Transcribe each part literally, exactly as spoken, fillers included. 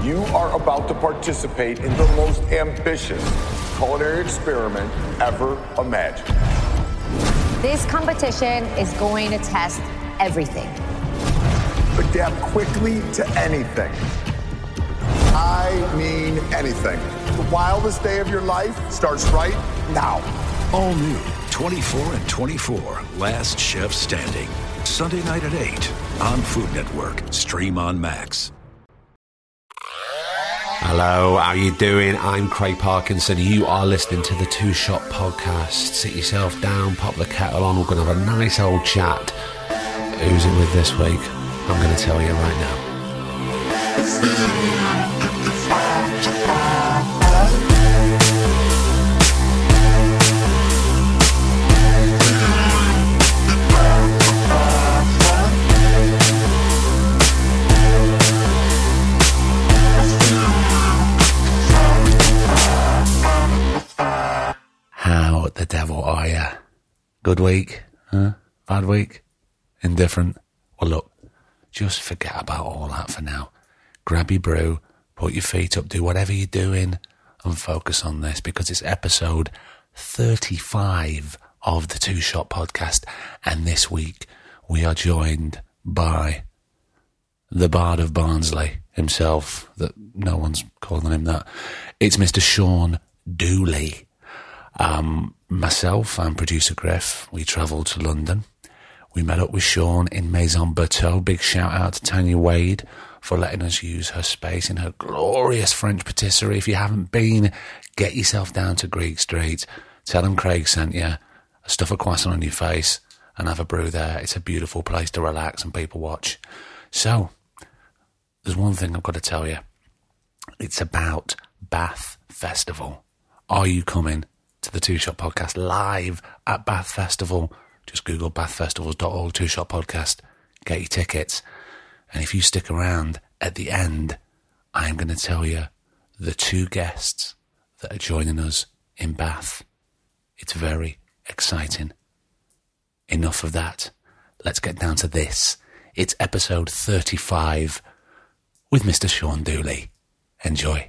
You are about to participate in the most ambitious culinary experiment ever imagined. This competition is going to test everything. Adapt quickly to anything. I mean anything. The wildest day of your life starts right now. All new twenty-four and twenty-four, Last Chef Standing. Sunday night at eight on Food Network. Stream on Max. Hello, how you doing? I'm Craig Parkinson. You are listening to the Two Shot Podcast. Sit yourself down, pop the kettle on. We're going to have a nice old chat. Who's it with this week? I'm going to tell you right now. How the devil are you? Good week? Huh? Bad week? Indifferent? Well, look, just forget about all that for now. Grab your brew, put your feet up, do whatever you're doing, and focus on this, because it's episode thirty-five of the Two Shot Podcast, and this week we are joined by the Bard of Barnsley himself, that no one's calling him that. It's Mister Sean Dooley. Um, myself and producer Griff, we travelled to London. We met up with Sean in Maison Berthaud. Big shout out to Tanya Wade for letting us use her space in her glorious French patisserie. If you haven't been, get yourself down to Greek Street. Tell them Craig sent you. Stuff a croissant on your face and have a brew there. It's a beautiful place to relax and people watch. So, there's one thing I've got to tell you. It's about Bath Festival. Are you coming to the Two Shot Podcast live at Bath Festival? Just Google bath festivals dot org, Two Shot Podcast, get your tickets. And if you stick around at the end, I'm going to tell you the two guests that are joining us in Bath. It's very exciting. Enough of that. Let's get down to this. It's episode thirty-five with Mister Sean Dooley. Enjoy.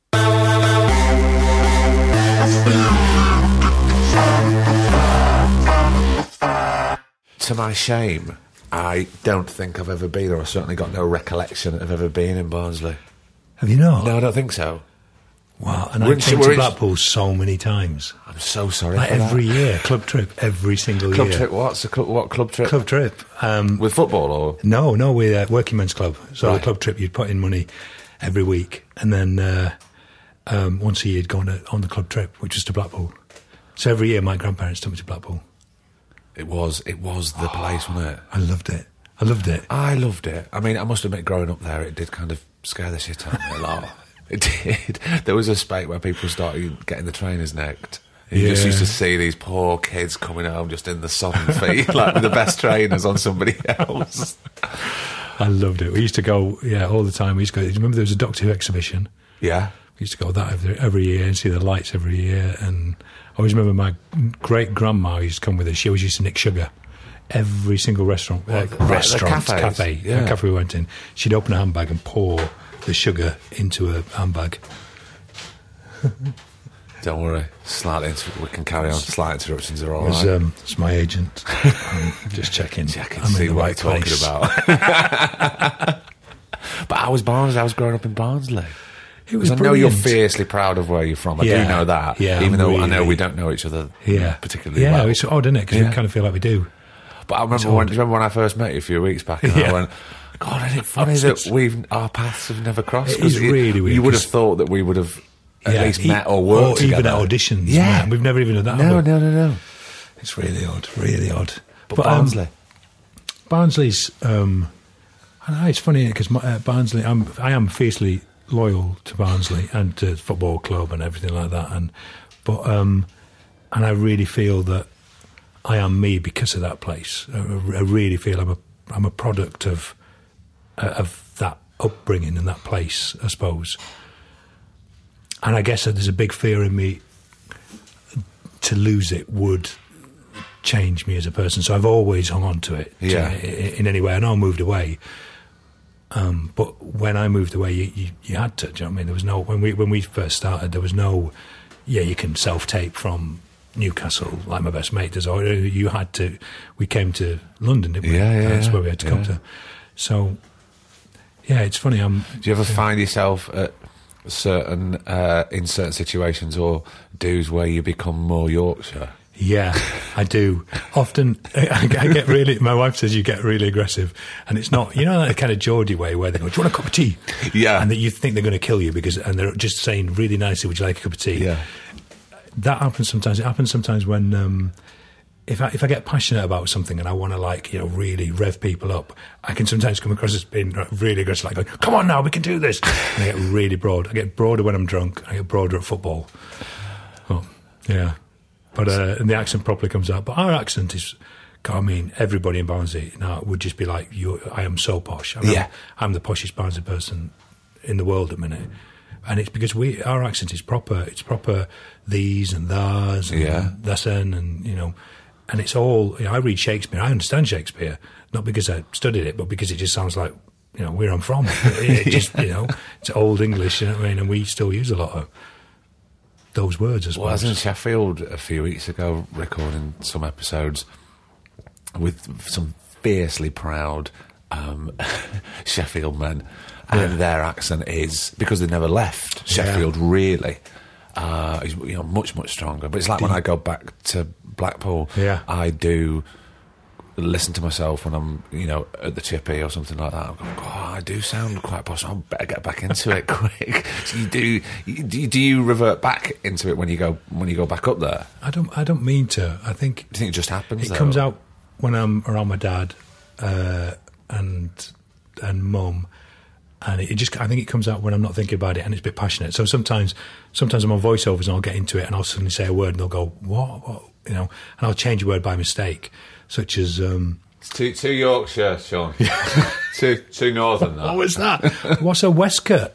To my shame, I don't think I've ever been, or I've certainly got no recollection of ever being in Barnsley. Have you not? No, I don't think so. Wow, and I've been to Blackpool so many times. I'm so sorry like for every that. year, club trip, every single club year. Club trip, what's a club, what club trip? Club trip. Um, with football or? No, no, with uh, Working Men's Club. So right. The club trip, you'd put in money every week, and then uh, um, once a year you'd go on, a, on the club trip, which was to Blackpool. So every year my grandparents took me to Blackpool. It was, it was the oh, place, wasn't it? I loved it. I loved it. I loved it. I mean, I must admit, growing up there, it did kind of scare the shit out of me a lot. It did. There was a spate where people started getting the trainers necked. You yeah. just used to see these poor kids coming home just in the sodden feet, like with the best trainers on somebody else. I loved it. We used to go, yeah, all the time. We used to go. Remember, there was a Doctor Who exhibition. Yeah. We used to go that every, every year and see the lights every year. And I always remember my great grandma used to come with us. She always used to nick sugar. Every single restaurant, uh, the, restaurant, the cafe, yeah. the cafe we went in, she'd open a handbag and pour the sugar into a handbag. Don't worry, slight inter- we can carry on. Slight interruptions are all was, right. Um, it's my agent. I'm just checking. Checking, I'm see in the what right you're place. talking about. But I was Barnsley. I was growing up in Barnsley. It was I know you're fiercely proud of where you're from. I yeah, do know that. Yeah, even I'm though really, I know we don't know each other yeah. particularly yeah, well. Yeah, it's odd, isn't it? Because yeah. we kind of feel like we do. But I remember when, do you remember when I first met you a few weeks back, and yeah. I went, God, isn't it funny that we've our paths have never crossed? It is it, really weird. You would have thought that we would have at yeah, least e- met or worked or together. even at auditions. Yeah, man. We've never even done that. No, no, no, no. It's really odd, really odd. But, but Barnsley, um, Barnsley's. Um, I don't know, it's funny because uh, Barnsley. I'm, I am fiercely loyal to Barnsley and to the football club and everything like that. And but um, and I really feel that I am me because of that place. I, I really feel I'm a I'm a product of uh, of that upbringing in that place, I suppose. And I guess that there's a big fear in me to lose it would change me as a person. So I've always hung on to it yeah. to, in any way. I know I moved away, Um, but when I moved away, you, you, you had to. Do you know what I mean? There was no when we when we first started. There was no, yeah, you can self tape from Newcastle like my best mate does. Or you had to. We came to London, didn't we? Yeah, yeah. That's yeah, where we had to yeah. come to. So, yeah, it's funny. I'm. Do you ever yeah. find yourself at certain uh, in certain situations or do's where you become more Yorkshire? Yeah, I do. Often, I, I get really. My wife says you get really aggressive, and it's not. You know that kind of Geordie way where they go, "Do you want a cup of tea?" Yeah, and that you think they're going to kill you because, and they're just saying really nicely, "Would you like a cup of tea?" Yeah, that happens sometimes. It happens sometimes when um, if I if I get passionate about something and I want to like you know really rev people up, I can sometimes come across as being really aggressive, like going, "Come on now, we can do this," and I get really broad. I get broader when I'm drunk. I get broader at football. Oh, yeah. But uh, and the accent properly comes out. But our accent is, I mean, everybody in Barnsley now would just be like, you, I am so posh. I mean, yeah. I'm, I'm the poshest Barnsley person in the world at the minute. And it's because we our accent is proper. It's proper these and thas and yeah. that'n and, you know, and it's all, you know, I read Shakespeare. I understand Shakespeare, not because I studied it, but because it just sounds like, you know, where I'm from. It, it just, you know, it's old English, you know what I mean? And we still use a lot of those words as well. Well, I was in Sheffield a few weeks ago recording some episodes with some fiercely proud um, Sheffield men, and yeah. their accent is, because they never left Sheffield, yeah. really, uh, is, you know, much, much stronger. But it's like when I go back to Blackpool, yeah. I do listen to myself when I'm, you know, at the chippy or something like that. I'm going, oh, I do sound quite posh. I better get back into it quick. So you do, you, do, you, do you revert back into it when you go when you go back up there? I don't. I don't mean to. I think. Do you think it just happens? It though? comes out when I'm around my dad uh, and and mum, and it just. I think it comes out when I'm not thinking about it, and it's a bit passionate. So sometimes, sometimes I'm on voiceovers and I'll get into it, and I'll suddenly say a word, and they'll go, "What?" what? You know, and I'll change a word by mistake. Such as um, it's too too Yorkshire, Sean. too too northern. That. What was that? What's a waistcoat?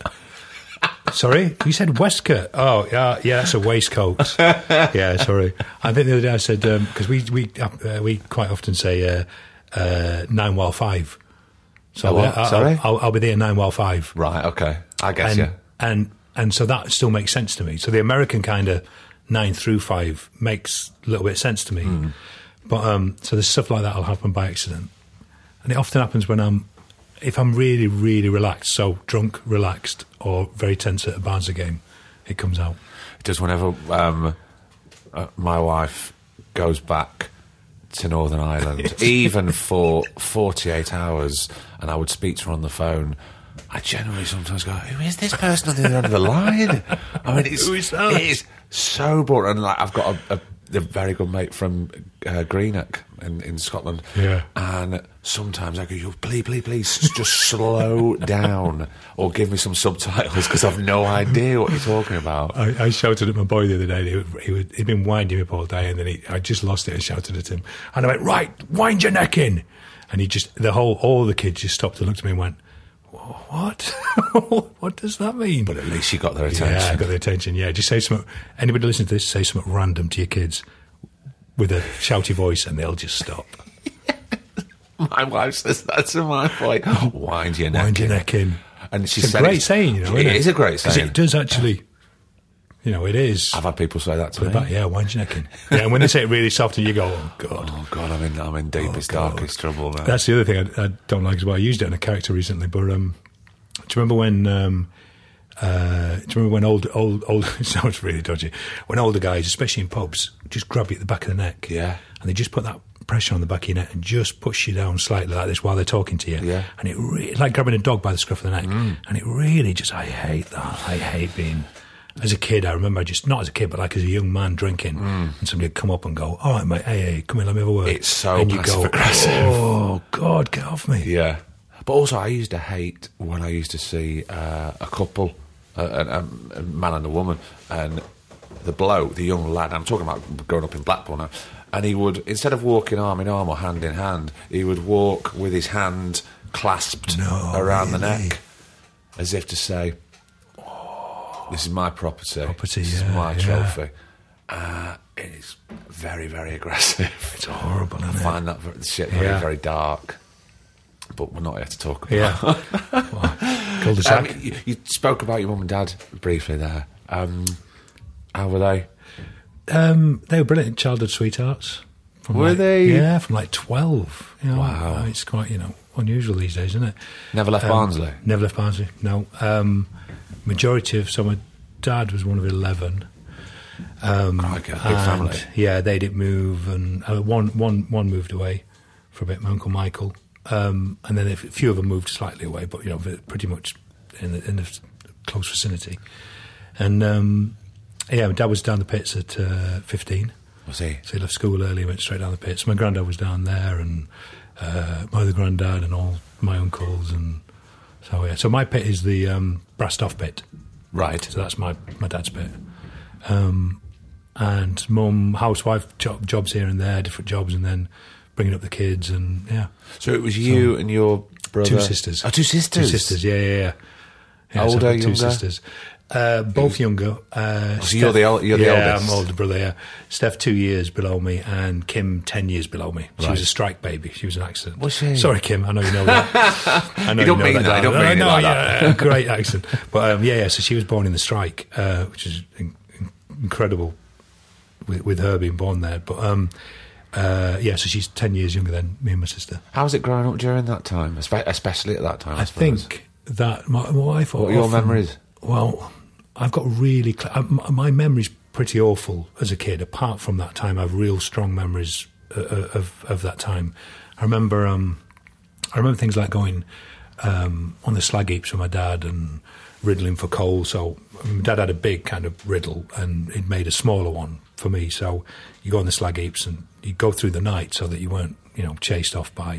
Sorry, you said waistcoat. Oh, yeah, yeah, that's a waistcoat. Yeah, sorry. I think the other day I said because um, we we uh, we quite often say uh, uh, nine while five. So oh, I'll, sorry, I'll, I'll, I'll be there nine while five. Right. Okay. I guess and, yeah. And and so that still makes sense to me. So the American kind of nine through five makes a little bit of sense to me. Mm. But um, so there's stuff like that will happen by accident, and it often happens when I'm, if I'm really, really relaxed, so drunk, relaxed, or very tense at a Barnsley game, it comes out. It does whenever um, uh, my wife goes back to Northern Ireland, even for forty-eight hours, and I would speak to her on the phone. I generally sometimes go, "Who is this person on the other end of the line?" I mean, it's, Who is that? It is so boring. And like, I've got a. a a very good mate from uh, Greenock in, in Scotland. Yeah. And sometimes I go, you please, please, please, just slow down or give me some subtitles because I've no idea what you're talking about. I, I shouted at my boy the other day. He, he would, he'd been winding me up all day, and then he, I just lost it and shouted at him. And I went, right, wind your neck in. And he just, the whole, all the kids just stopped and looked at me and went, what? What does that mean? But at least you got their attention. Yeah, I got their attention, yeah. Just say something, anybody listening to this, say something random to your kids with a shouty voice and they'll just stop. My wife says that to my boy. Wind your neck Wind in. your neck in. And she it's said a great it's, saying, you know, it isn't it? is a great saying. Because it does actually, you know, it is. I've had people say that to me. Back, yeah, wind your neck in. Yeah, and when they say it really soft and you go, oh, God. Oh, God, I'm in, I'm in deepest, oh, darkest trouble now. That's the other thing I, I don't like as well. I used it in a character recently, but um, do you remember when... Um, Uh, do you remember when old, old, old, it sounds really dodgy, when older guys, especially in pubs, just grab you at the back of the neck. Yeah. And they just put that pressure on the back of your neck and just push you down slightly like this while they're talking to you. Yeah. And it really, like grabbing a dog by the scruff of the neck. Mm. And it really just, I hate that. I hate being, as a kid, I remember just, not as a kid, but like as a young man drinking, mm. and somebody would come up and go, all right, mate, hey, hey, come here, let me have a word. It's so and you passive go, aggressive. Oh, God, get off me. Yeah. But also, I used to hate when I used to see uh, a couple, a, a, a man and a woman, and the bloke, the young lad, I'm talking about growing up in Blackpool now, and he would, instead of walking arm in arm or hand in hand, he would walk with his hand clasped no, around really? the neck, as if to say, oh, this is my property, property this yeah, is my yeah. trophy. Uh, it's very, very aggressive. It's horrible, isn't I it? find that shit very, yeah. very dark. but we're not here to talk about. Yeah. Well, cul-de-sac. Um, you, you spoke about your mum and dad briefly there. Um, how were they? Um, they were brilliant childhood sweethearts. From Were like, they? Yeah, from like twelve. You know, Wow. uh, It's quite, you know, unusual these days, isn't it? Never left Um, Barnsley? Never left Barnsley, no. Um, majority of, so my dad was one of eleven. Um, Crikey, big and, family. Yeah, they didn't move, and uh, one, one, one moved away for a bit, my Uncle Michael. Um, and then a few of them moved slightly away, but, you know, pretty much in the, in the close vicinity. And, um, yeah, my dad was down the pits at uh, fifteen. Was he? So he left school early, went straight down the pits. My granddad was down there, and uh, my other granddad, and all my uncles, and so yeah. So my pit is the um, Brastoff pit, Right. so that's my, my dad's pit. Um, and mum, housewife, job, jobs here and there, different jobs, and then bringing up the kids, and yeah. So it was you So, and your brother? Two sisters. Oh, two sisters? Two sisters, yeah, yeah, yeah. yeah Older, so I've got two younger? sisters. Uh, both younger. Uh, so you're the ol- you're the yeah, oldest? I'm older brother, yeah. Steph, two years below me, and Kim, ten years below me. She Right. was a strike baby. She was an accident. Was she? Sorry, Kim, I know you know that. I know You don't mean that, now. you don't No, mean it no, like yeah, that. Great accent. But um, yeah, yeah, so she was born in the strike, uh, which is in- in- incredible with, with her being born there. But um, uh, yeah, so she's ten years younger than me and my sister. How was it growing up during that time, espe- especially at that time? I, I suppose? think that my, my wife. What are your often- memories? Well, I've got really cl- uh, m- my memory's pretty awful as a kid. Apart from that time, I have real strong memories uh, of of that time. I remember, um, I remember things like going um, on the slag heaps with my dad and riddling for coal. So I mean, my dad had a big kind of riddle, and he'd made a smaller one for me. So you go on the slag heaps and you go through the night so that you weren't, you know, chased off by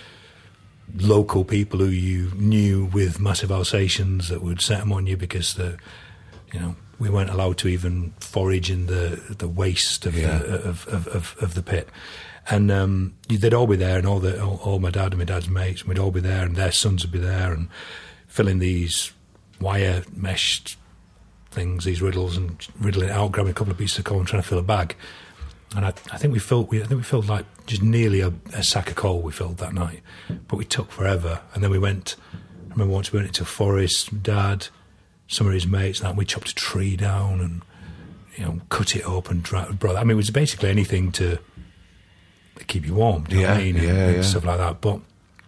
local people who you knew with massive Alsatians that would set them on you because the, you know, we weren't allowed to even forage in the the waste of Yeah. the of, of, of, of the pit, and um, they'd all be there, and all the all, all my dad and my dad's mates, and we'd all be there, and their sons would be there, and filling these wire meshed things, these riddles, and riddling it out, grabbing a couple of pieces of coal and trying to fill a bag. And I, I think we filled, we, I think we filled like just nearly a, a sack of coal we filled that night, but we took forever. And then we went. I remember once we went into a forest. Dad, some of his mates, and that we chopped a tree down and, you know, cut it up and dry, brought. I mean, it was basically anything to, to keep you warm. Do you know what I Yeah, mean? And, yeah, and yeah. stuff like that. But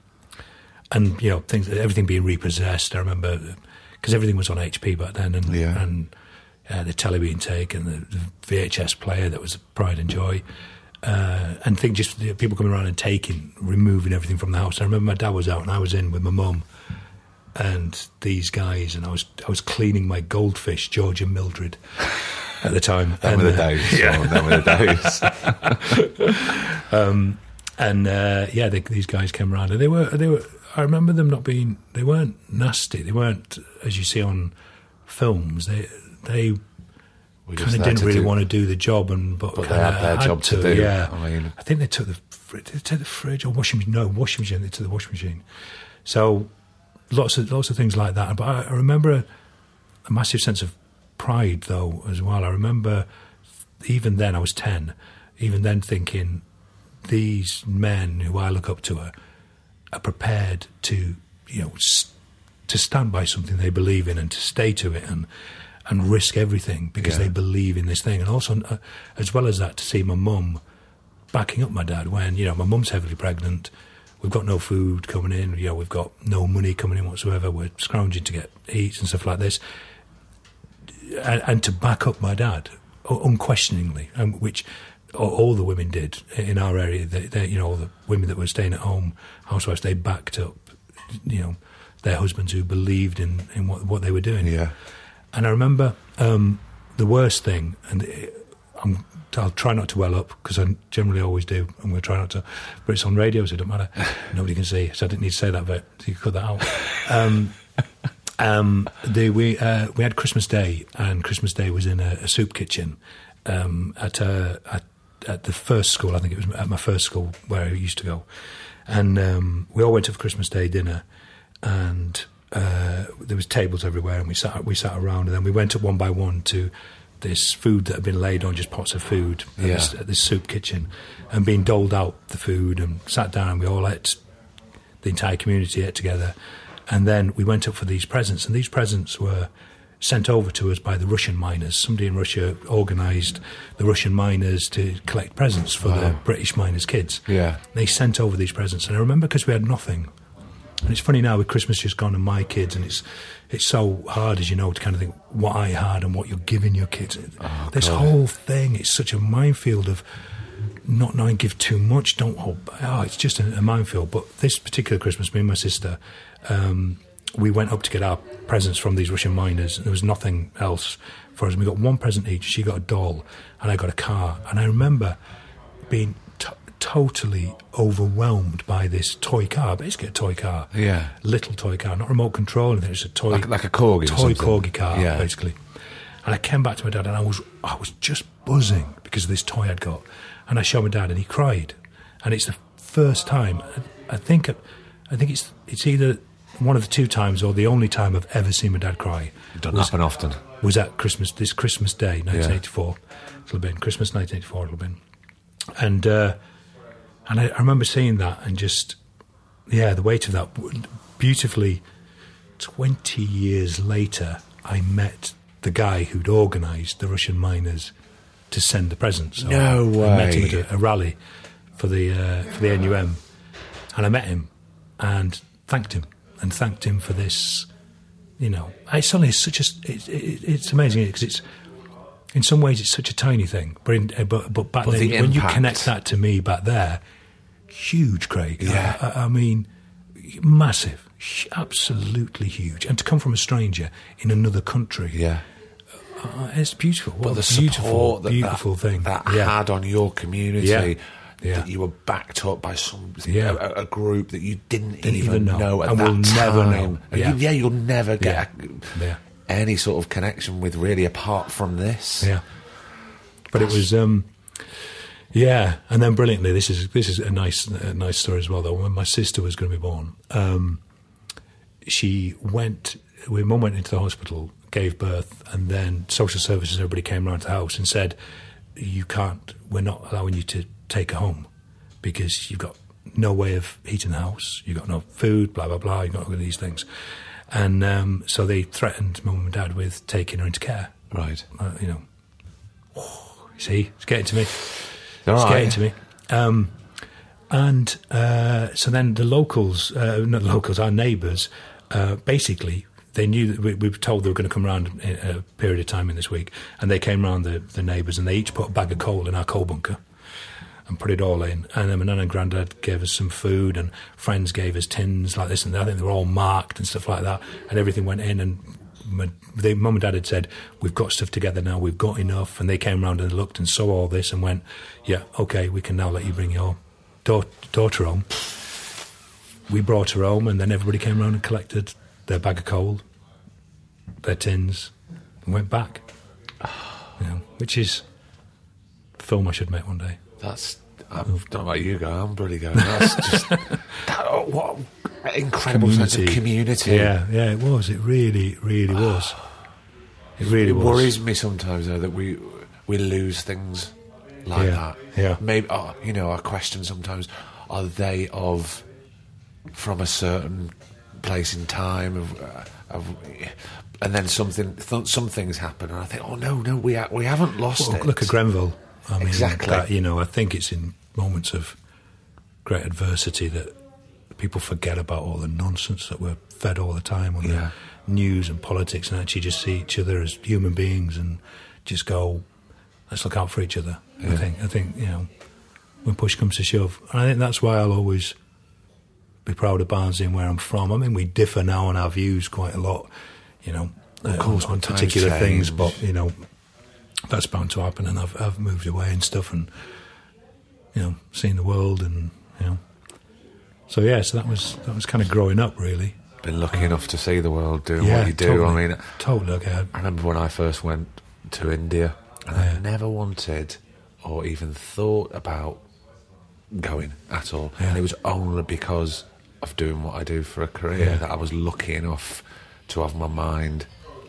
and you know, things, everything being repossessed. I remember because everything was on H P back then, and Yeah. and. Uh, the telly being taken, the, the V H S player that was pride and joy, uh, and think just you know, people coming around and taking, removing everything from the house. I remember my dad was out and I was in with my mum and these guys, and I was I was cleaning my goldfish, George and Mildred, at the time. Them and, were the uh, days. yeah. Oh, them were the days. um, and uh, yeah, they, these guys came around, and they were they were. I remember them not being. They weren't nasty. They weren't, as you see on films. They they We're kind just of there didn't to really do- want to do the job, and but, But they kinda had their job to do. Yeah, I mean- I think they took the fr- did they take the fridge or washing machine. No, washing machine. They took the washing machine. So lots of lots of things like that. But I, I remember a, a massive sense of pride, though, as well. I remember even then I was ten. Even then, thinking these men who I look up to are, are prepared to, you know, s- to stand by something they believe in and to stay to it and and risk everything because Yeah. they believe in this thing. And also, uh, as well as that, to see my mum backing up my dad when, you know, my mum's heavily pregnant. We've got no food coming in. You know, we've got no money coming in whatsoever. We're scrounging to get eats and stuff like this. And, and to back up my dad, u- unquestioningly, and which all, all the women did in our area. They, they, you know, all the women that were staying at home, housewives, they backed up, you know, their husbands who believed in, in what, what they were doing. Yeah. And I remember um, the worst thing, and it, I'm, I'll try not to well up because I generally always do. I'm going to try not to, but it's on radio, so it doesn't matter. Nobody can see, so I didn't need to say that bit. So you can cut that out. Um, um, the, we uh, we had Christmas Day, and Christmas Day was in a, a soup kitchen um, at, a, at at the first school. I think it was at my first school where I used to go, and um, we all went to for Christmas Day dinner, and uh, there was tables everywhere, and we sat we sat around, and then we went up one by one to this food that had been laid on, just pots of food at, Yeah. this, at this soup kitchen, and being doled out the food, and sat down, and we all ate the entire community ate together. And then we went up for these presents, and these presents were sent over to us by the Russian miners. Somebody in Russia organised the Russian miners to collect presents for Wow. the British miners' kids. Yeah. They sent over these presents, and I remember because we had nothing. And it's funny now with Christmas just gone and my kids, and it's it's so hard, as you know, to kind of think what I had and what you're giving your kids. Oh, this God. whole thing, it's such a minefield of not knowing, give too much, don't hold back. Oh, it's just a, a minefield. But this particular Christmas, me and my sister, um, we went up to get our presents from these Russian miners. There was nothing else for us. We got one present each. She got a doll, and I got a car. And I remember being t- totally overwhelmed by this toy car, basically a toy car. Yeah. Little toy car, not remote control, anything. It was a toy, Like- like a corgi or toy something. corgi car, Yeah. basically. And I came back to my dad, and I was I was just buzzing because of this toy I'd got. And I showed my dad, and he cried. And it's the first time. I think I think it's it's either one of the two times or the only time I've ever seen my dad cry. It doesn't was, happen often. Was at Christmas, this Christmas Day, nineteen eighty-four. It'll have been Christmas nineteen eighty-four. It'll have been, and uh, and I, I remember seeing that and just yeah, the weight of that. Beautifully, twenty years later, I met the guy who'd organised the Russian miners to send the presents. So No I met him way. at a, a rally for the uh, for the N U M, and I met him and thanked him and thanked him for this. You know, it's only such a it, it, it's amazing because it's in some ways it's such a tiny thing, but in, uh, but but back But then the when you impact. connect that to me back there, huge, Craig. Yeah. I, I, I mean, massive, hu- absolutely huge, and to come from a stranger in another country. Yeah. Uh, it's beautiful. What But a the beautiful, support that beautiful that, thing that yeah. had on your community, Yeah. Yeah. that you were backed up by some Yeah. a, a group that you didn't, Didn't even, even know. know, at And that will time. never know. And Yeah. you- yeah, you'll never get Yeah. a- Yeah. any sort of connection with really apart from this. Yeah, but it was, um, yeah, and then brilliantly, this is this is a nice a nice story as well. Though when my sister was going to be born, um, she went. We mum went into the hospital, gave birth, and then social services, everybody came around to the house and said, "You can't. We're not allowing you to take her home because you've got no way of heating the house. You've got no food. Blah blah blah. You've got all these things." And um, so they threatened mum and dad with taking her into care. Right. Uh, you know, see, it's getting to me. All it's right. getting to me. Um, and uh, so then the locals, uh, not locals, our neighbours, uh, basically, they knew that we, we were told they were going to come around in a period of time in this week, and they came round, the, the neighbours, and they each put a bag of coal in our coal bunker and put it all in. And then my nan and granddad gave us some food, and friends gave us tins like this and that. I think they were all marked and stuff like that, and everything went in. And my, they, mum and dad had said, "We've got stuff together now, we've got enough." And they came round and looked and saw all this and went, "Yeah, okay, we can now let you bring your da- daughter home." We brought her home, and then everybody came round and collected their bag of coal, their tins, and went back. You know, which is a film I should make one day. That's. I don't know about you, guys. I'm bloody going. That's just that, oh, what an incredible sense of community. Yeah, yeah, it was. It really, really was. It really It was. worries me sometimes though that we we lose things like Yeah, that. yeah. Maybe oh, you know, I question sometimes: are they of from a certain place in time? Of, uh, of, and then something, th- some things happen, and I think, oh no, no, we ha- we haven't lost Well, it. look at Grenville. I mean, Exactly. that, you know, I think it's in moments of great adversity that people forget about all the nonsense that we're fed all the time on Yeah. the news and politics, and actually just see each other as human beings and just go, let's look out for each other. I Yeah. think, I think, you know, when push comes to shove, and I think that's why I'll always be proud of Barnsley and where I'm from. I mean, we differ now on our views quite a lot, you know, Of course, uh, on when times particular things, change. but you know, that's bound to happen, and I've I've moved away and stuff, and you know, seen the world, and you know, so yeah, so that was that was kind of growing up, really. Been lucky enough to see the world doing Yeah, what you do. totally, I mean, totally. Okay, I- I remember when I first went to India, and Yeah. I never wanted or even thought about going at all. Yeah. And it was only because of doing what I do for a career Yeah. that I was lucky enough to have my mind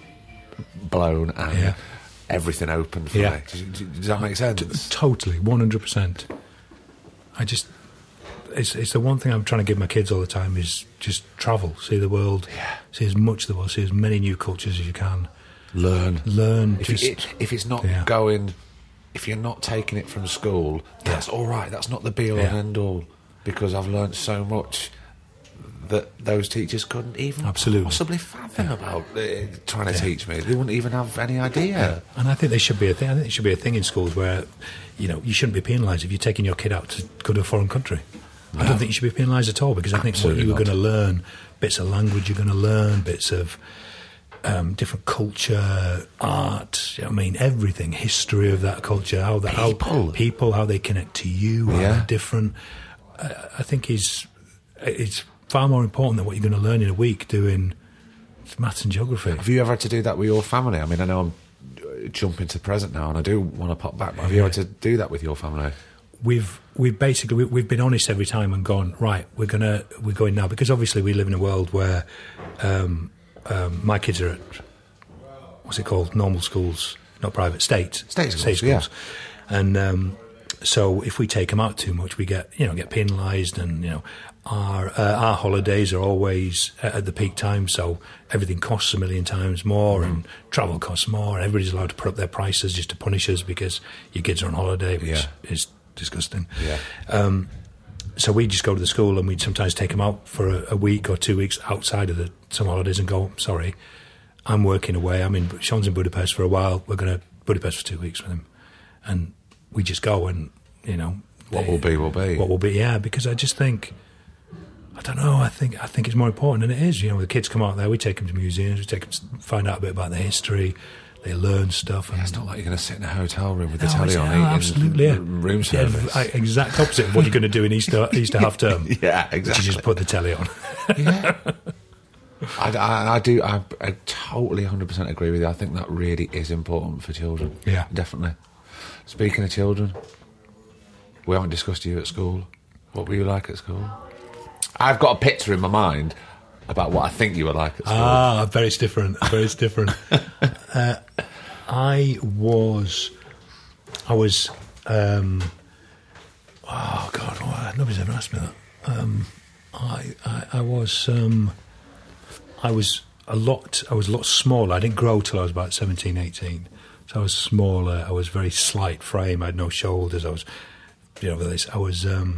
blown and Yeah. everything open for Yeah. me. Does, does that make sense? Totally, one hundred percent. I just, it's it's the one thing I'm trying to give my kids all the time is just travel, see the world, Yeah. see as much of the world, see as many new cultures as you can. Learn. Learn. If, just, it, if it's not yeah. going, if you're not taking it from school, that's all right. That's not the be all Yeah. and end all, because I've learnt so much that those teachers couldn't even Absolutely. possibly fathom Yeah. about uh, trying to Yeah. teach me. They wouldn't even have any idea. And I think there should be a thing. I think there should be a thing in schools where, you know, you shouldn't be penalised if you're taking your kid out to go to a foreign country. I don't think you should be penalised at all, because I think Absolutely what you were not. going to learn, bits of language you're going to learn, bits of um, different culture, art, you know what I mean, everything, history of that culture, how that People. how people, how they connect to you, how Yeah. they're different. I, I think is it's far more important than what you're going to learn in a week doing maths and geography. Have you ever had to do that with your family? I mean, I know I'm uh, jumping to present now, and I do want to pop back, but have you Yeah. had to do that with your family? We've we've basically we- we've been honest every time and gone, right, we're gonna we're going now, because obviously we live in a world where um, um, my kids are at, what's it called, normal schools, not private, state State schools, yeah. and um, so if we take them out too much, we get you know get penalised, and you know our uh, our holidays are always at the peak time, so everything costs a million times more, Mm. and travel costs more, and everybody's allowed to put up their prices just to punish us because your kids are on holiday, which Yeah. is disgusting. Yeah. Um, so we just go to the school, and we'd sometimes take them out for a, a week or two weeks outside of the summer holidays and go, sorry, I'm working away. I'm in, Sean's in Budapest for a while. We're going to Budapest for two weeks with him. And we just go and, you know. What they- will be, will be. What will be, yeah, because I just think, I don't know, I think I think it's more important, and it is. You know, the kids come out there, we take them to museums, we take them to find out a bit about the history, they learn stuff. And It's not like you're going to sit in a hotel room with the no, telly it's- on, no, eating absolutely, yeah. room Yeah, service. I- exact opposite of what you're going to do in Easter Easter half term. Yeah, Which exactly. is just put the telly on. Yeah. I, I, I do. I, I totally one hundred percent agree with you. I think that really is important for children. Yeah. Definitely. Speaking of children, we haven't discussed you at school. What were you like at school? I've got a picture in my mind about what I think you were like at school. Ah, very different. Very different. uh, I was, I was. Um, oh God, oh, nobody's ever asked me that. Um, I, I, I was, um, I was a lot. I was a lot smaller. I didn't grow till I was about seventeen, eighteen. So I was smaller. I was very slight frame. I had no shoulders. I was, you know, this. I was. Um,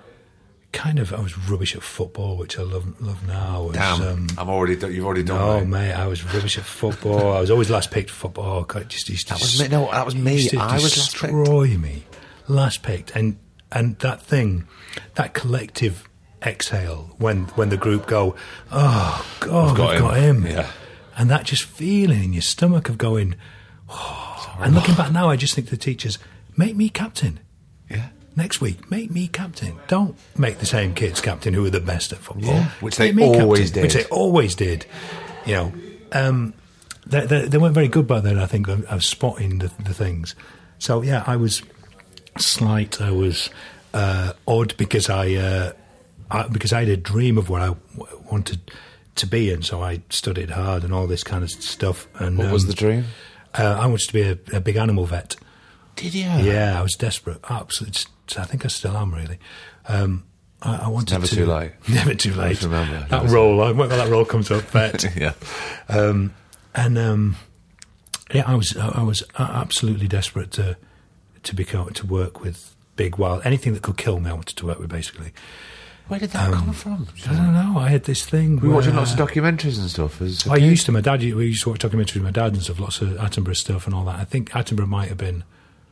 Kind of, I was rubbish at football, which I love love now. I was, Damn, um, I'm already. Done, you've already done. Oh mate. mate, I was rubbish at football. I was always last picked for football. God, it just used to That was dis- me- no, that was it me. used to I was last picked. destroy me. Last picked, and and that thing, that collective exhale when when the group go, oh God, We've got we've him." got him. Yeah. And that just feeling in your stomach of going, oh. And looking back now, I just think to the teachers, make me captain. Yeah. Next week, make me captain. Don't make the same kids captain who are the best at football. Yeah, which they Make me always captain, Which did. they always did. You know, um, they, they, they weren't very good by then, I think, of, of spotting the, the things. So, yeah, I was slight. I was uh, odd because I, uh, I because I had a dream of what I w- wanted to be, and so I studied hard and all this kind of stuff. And What was um, the dream? Uh, I wanted to be a, a big animal vet. Did you? Yeah, I was desperate. Absolutely. I think I still am, really. Um, I, I wanted never to. too late. Never too late. Just remember, that never too role. I whenever that role comes up, vet. Yeah. Um, and um, yeah, I was. I was absolutely desperate to to become to work with big wild anything that could kill me. I wanted to work with, basically. Where did that come from? I don't know. I had this thing. We were watching where- lots of documentaries and stuff. As a I kid. used to. My dad. We used to watch documentaries with my dad and stuff. Lots of Attenborough stuff and all that. I think Attenborough might have been.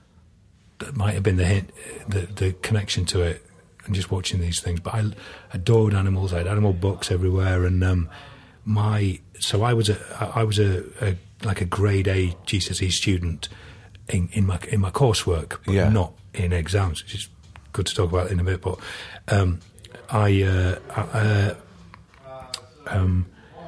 That might have been the hint, the the connection to it, and just watching these things. But I adored animals. I had animal books everywhere, and um, my so I was a I was a, a like a grade A G C S E student in, in my in my coursework, but Yeah. not in exams, which is good to talk about in a bit. But um, I. Uh, uh, um,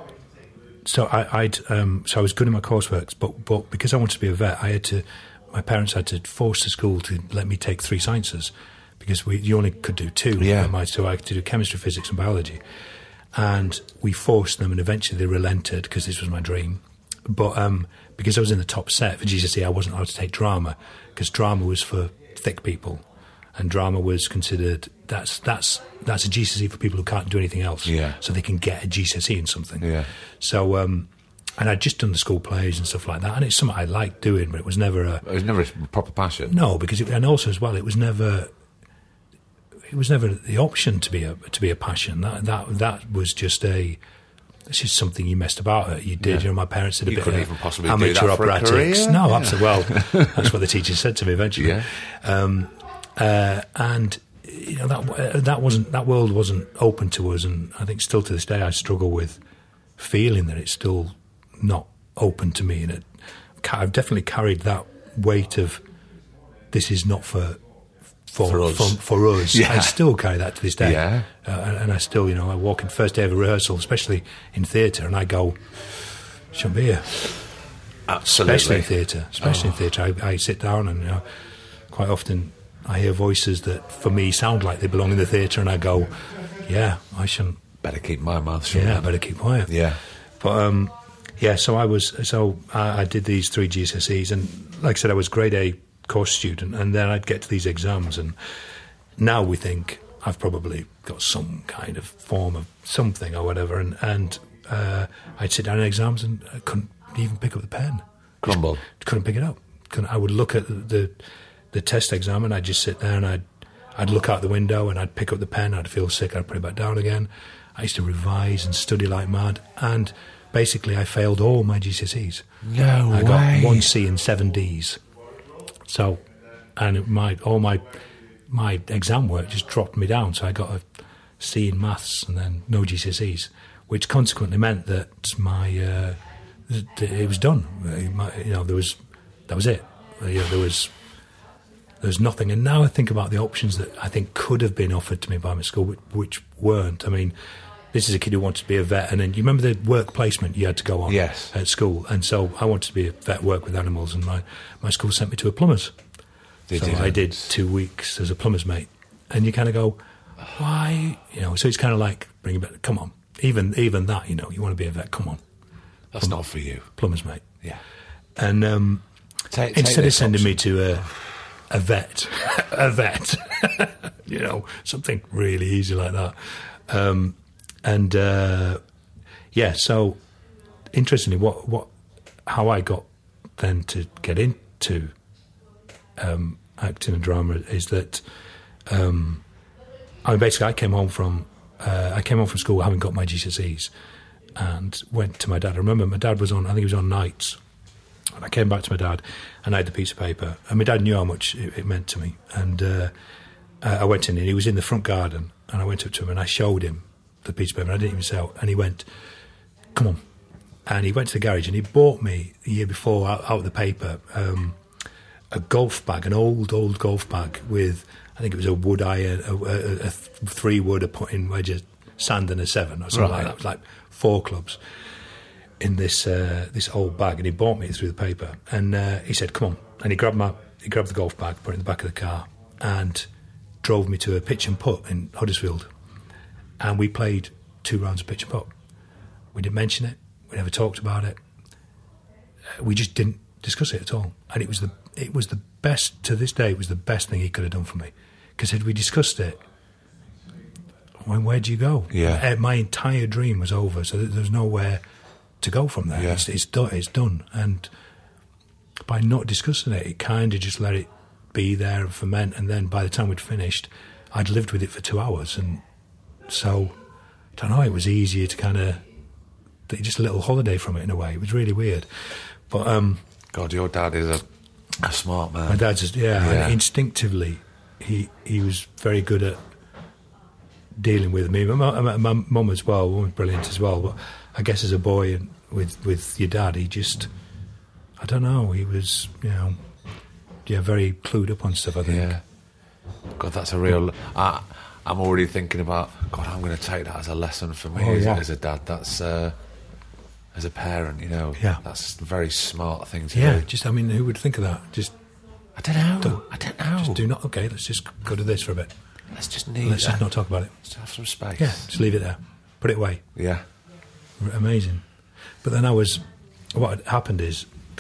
So I, I'd um, so I was good in my coursework, but but because I wanted to be a vet, I had to. My parents had to force the school to let me take three sciences because we you only could do two. Yeah. at my- So I had to do chemistry, physics, and biology, and we forced them, and eventually they relented because this was my dream. But um, because I was in the top set for G C S E, I wasn't allowed to take drama because drama was for thick people, and drama was considered that's that's that's a G C S E for people who can't do anything else. Yeah. So they can get a G C S E in something. Yeah. So um, and I'd just done the school plays and stuff like that, and it's something I liked doing, but it was never a It was never a proper passion. no because it, and also as well it was never it was never the option to be a to be a passion. That that that was just a It's just something you messed about at. You did. Yeah. You know, my parents did a You bit couldn't of even possibly do amateur that for a operatics. career? No, Yeah. absolutely. Well, that's what the teacher said to me eventually. Yeah. Um, uh, and you know that uh, that wasn't that world wasn't open to us, and I think still to this day I struggle with feeling that it's still not open to me, and it, I've definitely carried that weight of this is not for. For, For us. for, for us. Yeah. I still carry that to this day. Yeah. Uh, and, and I still, you know, I walk in first day of a rehearsal, especially in theatre, and I go, shouldn't be here. Absolutely. Especially in theatre. Especially Oh. in theatre. I, I sit down and, you know, quite often I hear voices that, for me, sound like they belong in the theatre, and I go, yeah, I shouldn't. Better keep my mouth shut. Yeah, I better keep quiet. Yeah. But, um, yeah, so I was, so I, I did these three G C S Es, and like I said, I was grade A course student, and then I'd get to these exams, and now we think I've probably got some kind of form of something or whatever, and, and uh, I'd sit down in exams and I couldn't even pick up the pen. Crumble. Just couldn't pick it up. Couldn't, I would look at the, the the test exam, and I'd just sit there and I'd I'd look out the window and I'd pick up the pen, I'd feel sick, I'd put it back down again. I used to revise and study like mad, and basically I failed all my G C S Es. No I way. got one C and seven Ds. So, and my all my my exam work just dropped me down. So I got a C in maths and then no G C S Es, which consequently meant that my uh, th- it was done. Uh, my, you know, there was that was it. Uh, you know, there was there was nothing. And now I think about the options that I think could have been offered to me by my school, which, which weren't. I mean, this is a kid who wanted to be a vet, and then you remember the work placement you had to go on Yes. at school, and so I wanted to be a vet, work with animals, and my, my school sent me to a plumber's. They so didn't. I did two weeks as a plumber's mate, and you kind of go, why, you know? So it's kind of like bring it back. Come on, even even that, you know, you want to be a vet. Come on, That's not for you. plumber's mate. Yeah. And um, Take, take instead of this sending option. me to a a vet, a vet, you know, something really easy like that. Um, and uh, yeah, so interestingly, what what how I got then to get into um, acting and drama is that um, I mean, basically I came home from uh, I came home from school having got my G C S Es and went to my dad. I remember my dad was on, I think he was on nights. And I came back to my dad, and I had the piece of paper. And my dad knew how much it, it meant to me. And uh, I went in, and he was in the front garden. And I went up to him, and I showed him the piece of paper. And I didn't even say out. And he went, "Come on!" And he went to the garage, and he bought me the year before out, out of the paper um, a golf bag, an old old golf bag with, I think it was a wood iron, a, a, a three wood, a put in wedge, sand, and a seven or something Right. like that. It was like four clubs in this uh, this old bag, and he bought me through the paper, and uh, he said, "Come on," and he grabbed my he grabbed the golf bag, put it in the back of the car, and drove me to a pitch and putt in Huddersfield, and we played two rounds of pitch and putt. We didn't mention it, we never talked about it, uh, we just didn't discuss it at all, and it was the it was the best to this day. It was the best thing he could have done for me, because had we discussed it, when where do you go? Yeah. Uh, my entire dream was over, so there's nowhere to go from there. Yeah. It's, it's done. It's done. And by not discussing it, it kind of just let it be there and ferment. And then by the time we'd finished, I'd lived with it for two hours, and so I don't know. It was easier to kind of just a little holiday from it in a way. It was really weird, but um, God, your dad is a, a smart man. my dad just yeah, Yeah. And instinctively he he was very good at dealing with me. My, my, my mum as well, mum was brilliant as well. But I guess as a boy and with with your dad, he just I don't know. He was you know yeah very clued up on stuff. I think. Yeah. God, that's a real. I, I'm already thinking about. God, I'm going to take that as a lesson for me Oh, as, yeah. as a dad. That's uh, as a parent, you know. Yeah. That's a very smart thing to Yeah, do. just I mean, who would think of that? Just I don't know. Don't- I don't know. just do not. Okay, let's just go to this for a bit. Let's just need. Let's just not talk about it. Let's have some space. Yeah, just leave it there. Put it away. Yeah. Amazing. But then I was, what had happened is,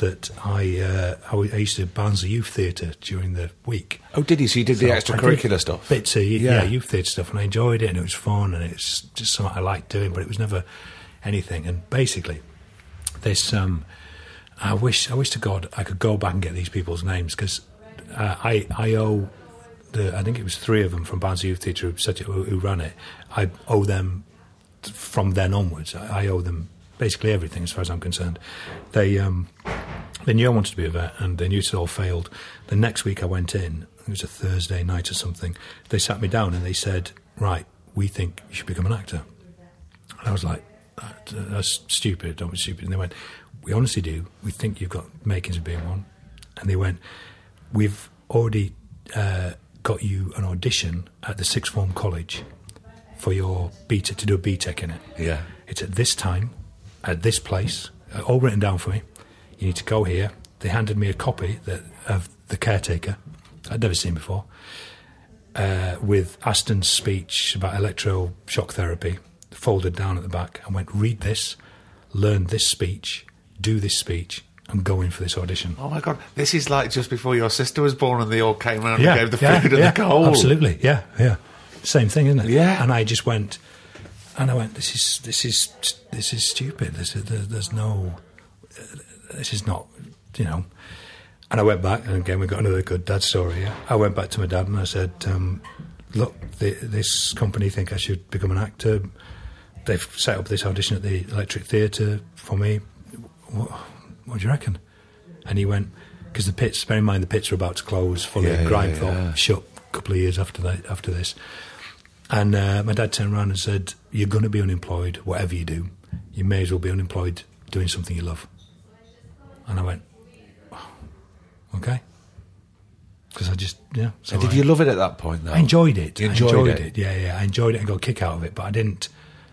that I uh, I, w- I used to Barnsley Youth Theatre during the week. Oh, did you? So you did the So I extracurricular did stuff? Bits of, yeah, Yeah. youth theatre stuff, and I enjoyed it, and it was fun, and it's just something I liked doing, but it was never anything. And basically, this, um, I wish, I wish to God I could go back and get these people's names, because uh, I, I owe the, I think it was three of them from Barnsley Youth Theatre who, said it- who, who ran it. I owe them from then onwards. I, I owe them basically everything, as far as I'm concerned. They, um, they knew I wanted to be a vet, and they knew it all failed. The next week I went in, it was a Thursday night or something, they sat me down and they said, right, we think you should become an actor. And I was like, that, uh, that's stupid, don't be stupid. And they went, we honestly do, we think you've got makings of being one. And they went, we've already uh, got you an audition at the sixth form college for your B Tech, to do a B Tech in it. Yeah. It's at this time, at this place, uh, all written down for me. You need to go here. They handed me a copy that, of The Caretaker, I'd never seen before, uh, with Aston's speech about electroshock therapy folded down at the back, and went, read this, learn this speech, do this speech, and go in for this audition. Oh my God, this is like just before your sister was born and they all came around Yeah, and gave the yeah, food yeah, and the coal. Absolutely, yeah, yeah. Same thing, isn't it? Yeah. And I just went, and I went, this is, this is, this is stupid. This is, there, there's no, uh, this is not, you know. And I went back, and again, we got another good dad story. Yeah? I went back to my dad and I said, um, look, the, this company think I should become an actor. They've set up this audition at the Electric Theatre for me. What, what do you reckon? And he went, because the pits, bear in mind the pits are about to close for Yeah, the yeah, Grindthorpe, yeah. shut a couple of years after that, after this. And uh, my dad turned around and said, you're going to be unemployed, whatever you do. You may as well be unemployed doing something you love. And I went, oh, okay. Because I just, yeah. So Did I, you love it at that point, though? I enjoyed it. You I enjoyed enjoyed it? it. Yeah, yeah. I enjoyed it and got a kick out of it, but I didn't,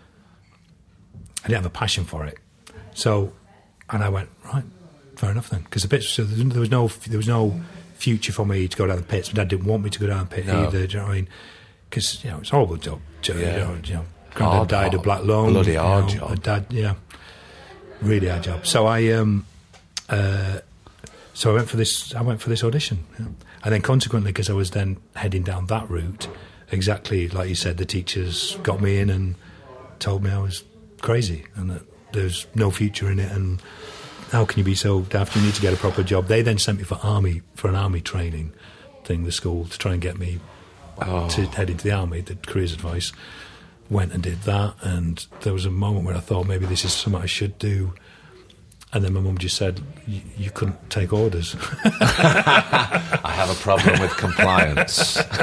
I didn't have a passion for it. So, and I went, right, fair enough then. Because the pits, so there was no, there was no future for me to go down the pits. My dad didn't want me to go down the pit No. either, do you know what I mean? Because, you know, it's a horrible job. You Yeah. know, you know, Granddad Hard, died hard, of black lung. bloody you hard know, job. my Dad, yeah, really hard job. So I, um, uh, so I went for this. I went for this audition, yeah. And then consequently, because I was then heading down that route, exactly like you said, the teachers got me in and told me I was crazy and that there's no future in it, and how can you be so daft? You need to get a proper job. They then sent me for army for an army training thing, the school, to try and get me Oh. to head into the army, the careers advice. Went and did that, and there was a moment where I thought maybe this is something I should do, and then my mum just said, you couldn't take orders. I have a problem with compliance.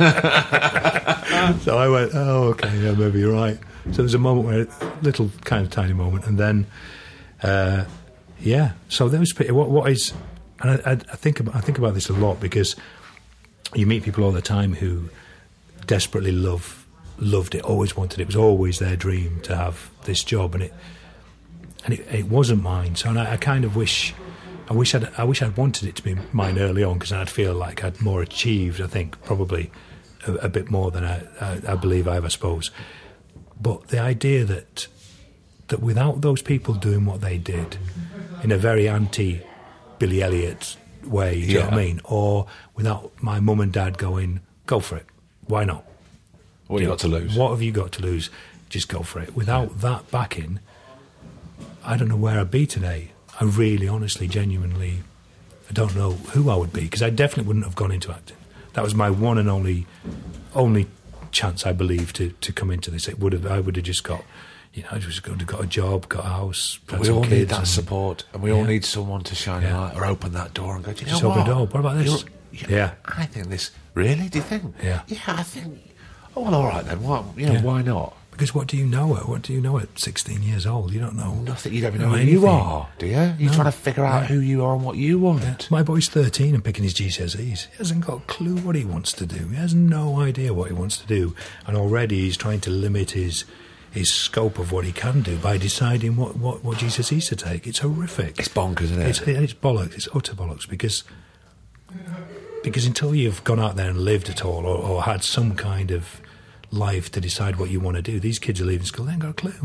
So I went, oh, okay, yeah, maybe you're right. So there was a moment where, little kind of tiny moment, and then, uh, yeah. So there was pretty, what, what is, and I, I, I think about, I think about this a lot, because you meet people all the time who desperately love, loved it, always wanted it. It was always their dream to have this job, and it, and it, it wasn't mine. So and I, I kind of wish, I wish I'd, I wish I'd wanted it to be mine early on, because I'd feel like I'd more achieved. I think probably a, a bit more than I, I, I believe I have, I suppose. But the idea that that without those people doing what they did in a very anti Billy Elliot way, do you know what I Yeah. mean? Or without my mum and dad going, go for it. Why not? What you got to lose? What have you got to lose? Just go for it. Without that backing, I don't know where I'd be today. I really, honestly, genuinely, I don't know who I would be, because I definitely wouldn't have gone into acting. That was my one and only, only chance, I believe, to, to come into this. It would have, I would have just got, you know, I just would have got a job, got a house. had We some all need kids that and- support, and we all Yeah. need someone to shine Yeah. a light or open that door and go, do you Just know open what? the door. What about this? You're- Yeah. I think this. Really? Do you think? Yeah. Yeah, I think. Oh, well, all right then. What? You know, Yeah. why not? Because what do you know at? What do you know at sixteen years old? You don't know. Nothing. You don't even know know who you anything. are, do you? You're No. trying to figure out Yeah. who you are and what you want. Yeah. My boy's thirteen and picking his G C S Es. He hasn't got a clue what he wants to do. He has no idea what he wants to do. And already he's trying to limit his his scope of what he can do by deciding what, what, what G C S Es to take. It's horrific. It's bonkers, isn't it? It's, it's bollocks. It's utter bollocks, because because until you've gone out there and lived at all, or, or had some kind of life to decide what you want to do, these kids are leaving school, they ain't got a clue.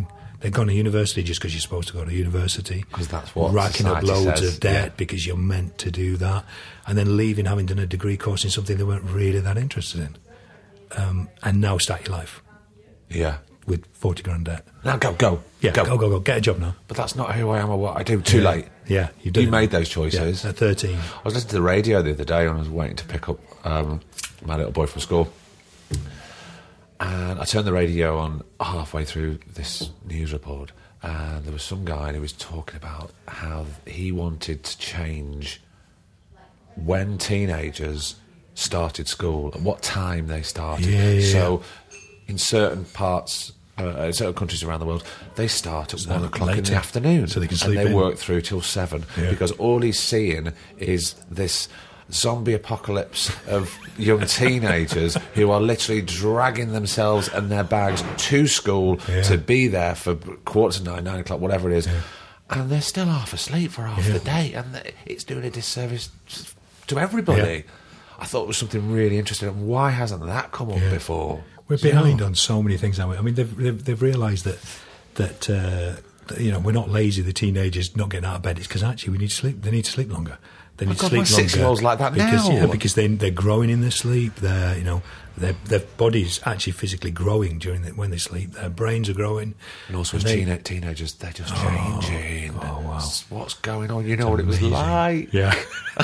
They've gone to university just because you're supposed to go to university. 'Cause that's what racking up society loads says, of debt yeah. because you're meant to do that, and then leaving having done a degree course in something they weren't really that interested in, um, and now start your life Yeah. with forty grand debt. Now go, go. Yeah, go. go, go, go. Get a job now. But that's not who I am or what I do. Too Yeah. late. Yeah, you've done You it. made those choices. Yeah, at thirteen. I was listening to the radio the other day and I was waiting to pick up um, my little boy from school. And I turned the radio on halfway through this news report, and there was some guy who was talking about how he wanted to change when teenagers started school and what time they started. Yeah, yeah, so in certain parts, uh, in certain countries around the world, they start at one o'clock in later, the afternoon. so they can sleep And they in. work through till seven, Yeah. because all he's seeing is this zombie apocalypse of young teenagers who are literally dragging themselves and their bags to school Yeah. to be there for quarter to nine, nine o'clock, whatever it is, and they're still half asleep for half Yeah. the day, and th- it's doing a disservice to everybody. I thought it was something really interesting. And why hasn't that come up Yeah. before? We're Do you behind know? on so many things, aren't we? I mean, they've they've, they've realised that that, uh, that you know we're not lazy. The teenagers not getting out of bed. It's because actually we need to sleep. They need to sleep longer. They need God, to my sleep longer. six-year-old's like that because, now. Yeah, because they they're growing in their sleep. They're you know their their bodies actually physically growing during the, when they sleep. Their brains are growing. And also, as they- teen- teenagers, they're just changing. oh, wow. S- What's going on? You know what it was like. Yeah.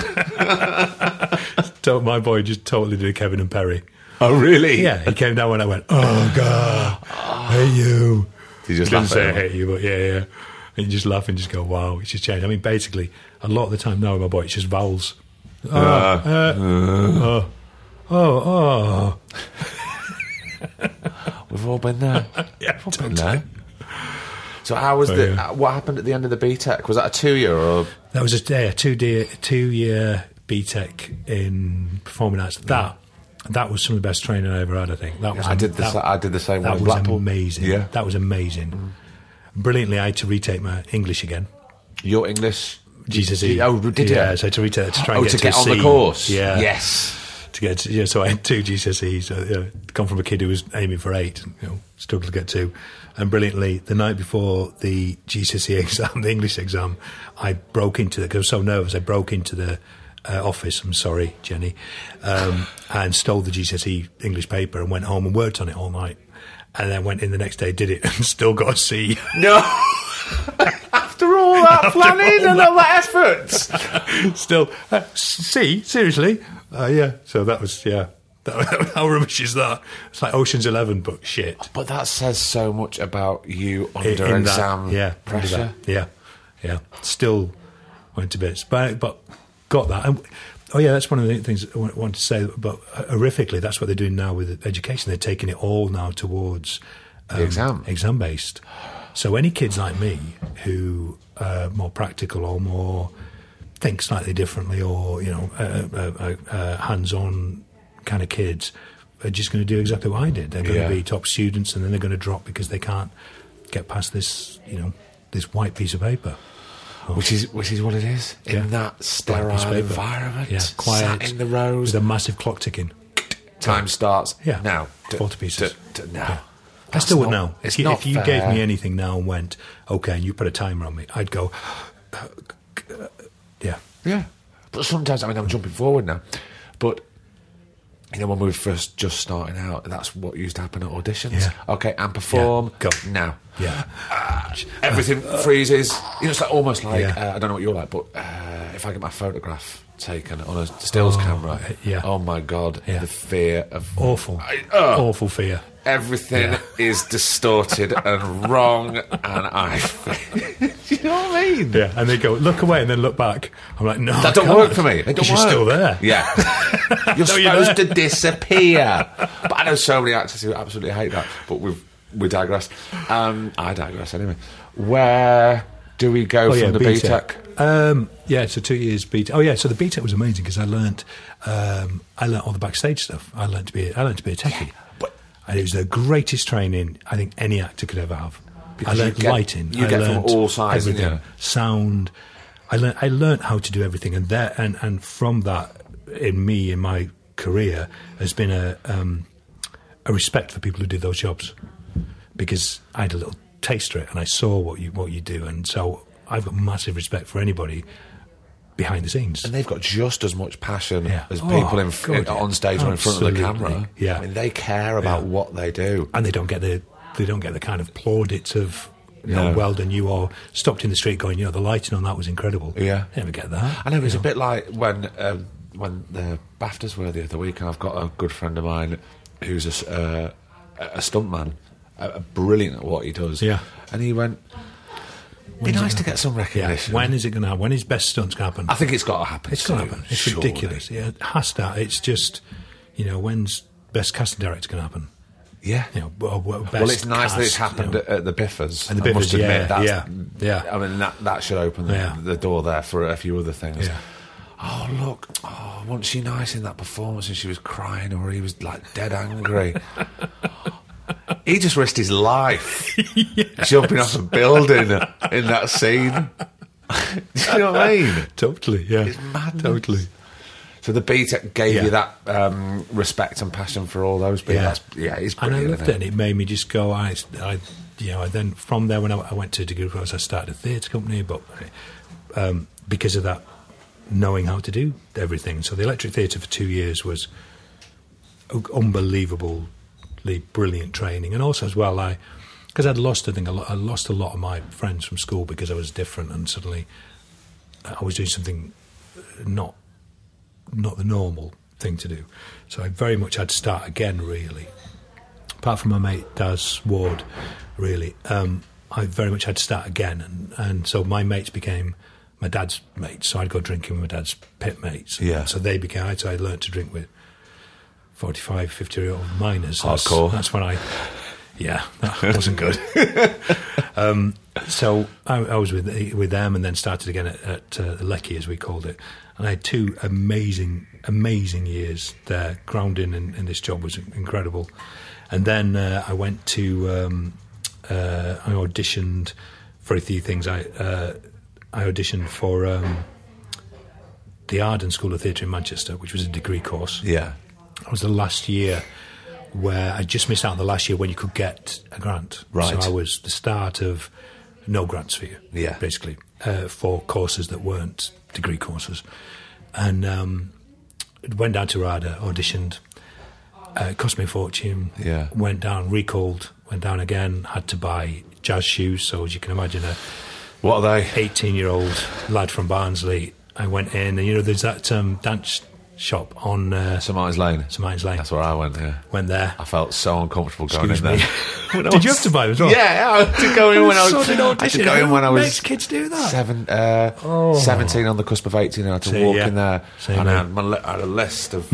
So my boy just totally did Kevin and Perry. Oh, really? Yeah, he came down when I went, oh, God, I hate you. Did you just He didn't laugh say at I him? hate you, but yeah, yeah. And you just laugh and just go, wow, it's just changed. I mean, basically, a lot of the time now with my boy, it's just vowels. Oh, uh, oh, oh, oh. We've all been there. Yeah, We've all been totally. there. So how was Oh, the? yeah. uh, What happened at the end of the B Tech? Was that a two-year or? That was a, yeah, a two-year, two-year B Tech in performing arts. That that was some of the best training I ever had, I think. That was I am- did the that, sa- I did the same That one in was Blackpool. amazing. Yeah. That was amazing. Brilliantly, I had to retake my English again. Your English. G C S E. Oh, did you? Yeah, so to retake to try Oh, and get to to get a on the C. course. Yeah. Yes. To get to, yeah, so I had two G C S Es. So, you know, come from a kid who was aiming for eight, and, you know, struggled to get two. And brilliantly, the night before the G C S E exam, the English exam, I broke into the, because I was so nervous, I broke into the uh, office, I'm sorry, Jenny, um, and stole the G C S E English paper and went home and worked on it all night. And then went in the next day, did it, and still got a C. No. After all that planning and all that effort. Still, uh, C, seriously? Uh, yeah, so that was, yeah. That, how rubbish is that? It's like Ocean's Eleven, but shit. But that says so much about you In- under in that- exam yeah, under pressure. that, yeah, yeah. Still went to bits, but but got that. And, oh yeah, that's one of the things I want want to say. But horrifically, that's what they're doing now with education. They're taking it all now towards um, The exam. exam based. So any kids like me who are more practical or more think slightly differently, or you know, uh, uh, uh, uh, hands-on kind of kids, are just going to do exactly what I did. They're going Yeah. to be top students, and then they're going to drop because they can't get past this, you know, this white piece of paper. Which is which is what it is in Yeah. that White sterile piece of paper. environment. Yeah, quiet, Sat in the rows. with a massive clock ticking. Time starts. Yeah. Now. forty pieces. D- d- now. Yeah. I That's still would not- know. It's If you, not if you fair. gave me anything now and went, okay, and you put a timer on me, I'd go, yeah. Yeah. But sometimes, I mean, I'm jumping forward now, but you know, when we were first just starting out, that's what used to happen at auditions. Yeah. Okay, and perform Yeah. Go. now. Yeah. Uh, everything freezes. You know, it's like almost like Yeah. uh, I don't know what you're like, but uh, if I get my photograph taken on a stills Oh, camera, yeah. oh my god, Yeah. the fear of Awful. I- uh, Awful fear. everything Yeah. is distorted and wrong, and I. Do you know what I mean? Yeah, and they go, look away, and then look back. I'm like, no, That I don't can't. work for me. It don't 'Cause you're work. still there. Yeah. You're No, you're supposed there. to disappear. But I know so many actors who absolutely hate that. But we we digress. Um, I digress anyway. Where do we go from the B Tech? Um, yeah, so two years B Tech. Oh yeah, so the B Tech was amazing because I learnt, um, I learnt all the backstage stuff. I learnt to be, I learnt to be a techie, but- and it was the greatest training I think any actor could ever have. Because I you learnt get- lighting. you I get from learnt all sides, didn't everything, you? sound. I learnt, I learnt how to do everything, and there, and and from that, in me, in my career, has been a um, a respect for people who did those jobs, because I had a little taster it, and I saw what you what you do, and so I've got massive respect for anybody behind the scenes. And they've got just as much passion Yeah. as Oh, people in, God, in, yeah. on stage or in front of the Absolutely. camera. Yeah. I mean, they care about Yeah. what they do. And they don't get the they don't get the kind of plaudits of, you No. know, well done you, or stopped in the street going, you know, the lighting on that was incredible. Yeah. They never get that. I know, it's you a bit like when um, when the BAFTAs were the other week, and I've got a good friend of mine who's a, s- uh, a stuntman, a, a brilliant at what he does. Yeah. And he went, be nice to get some Yeah. recognition. When is it going to happen? When is best stunts going to happen? I think it's got to happen. It's going to soon, happen. It's surely. ridiculous. Yeah, it has to. It's just, you know, when's best casting director going to happen? Yeah. You know, or, or best Well, it's nice that it's cast, happened you know. at, at the Biffers. And the I must Biffers, admit, yeah, that's, yeah, yeah. I mean, that, that should open the, Yeah. the door there for a few other things. Yeah. Oh, look. Oh, wasn't she nice in that performance and she was crying, or he was, like, dead angry? He just risked his life jumping off a building in that scene. Do you know what I mean? Totally, yeah. It's madness. Totally. So the B Tech gave Yeah. you that um, respect and passion for all those people. Yeah. That's, yeah, it's And I brilliant. loved it, and it made me just go, I, I you know, I then from there, when I, I went to degree course, I started a theatre company, but um, because of that, knowing how to do everything. So the Electric Theatre for two years was unbelievably brilliant training, and also as well, I because I'd lost, I think, a lot, I lost a lot of my friends from school because I was different, and suddenly I was doing something not not the normal thing to do. So I very much had to start again, really. Apart from my mate Daz Ward, really, um, I very much had to start again, and, and so my mates became my dad's mates. So I'd go drinking with my dad's pit mates. Yeah. So they became. So I learned to drink with forty-five, fifty-year-old miners. That's- Hardcore. That's when I. Yeah, that wasn't good. um, so I, I was with with them, and then started again at, at uh, Lecky, as we called it. And I had two amazing, amazing years there. Grounding in, in this job was incredible. And then uh, I went to, um, uh, I auditioned for a few things. I uh, I auditioned for um, the Arden School of Theatre in Manchester, which was a degree course. Yeah. It was the last year where I just missed out on the last year when you could get a grant. Right. So I was the start of no grants for you, Yeah. basically, uh, for courses that weren't degree courses. And um, went down to RADA, auditioned. Uh, it cost me a fortune. Yeah. Went down, recalled, went down again, had to buy jazz shoes. So as you can imagine, a What are they? eighteen-year-old lad from Barnsley, I went in, and you know, there's that um, dance shop on uh, St Martin's Lane. St Martin's Lane. That's where I went, yeah. Went there. I felt so uncomfortable going Excuse in me. there. Did you have to buy them as well? Yeah, I had to go in when I was. So did I had to audition. go in when I Who was makes kids do that? seven, uh, Oh. seventeen, on the cusp of eighteen. I had to See, walk yeah. in there, Same and I here. had, my, li- I had a list of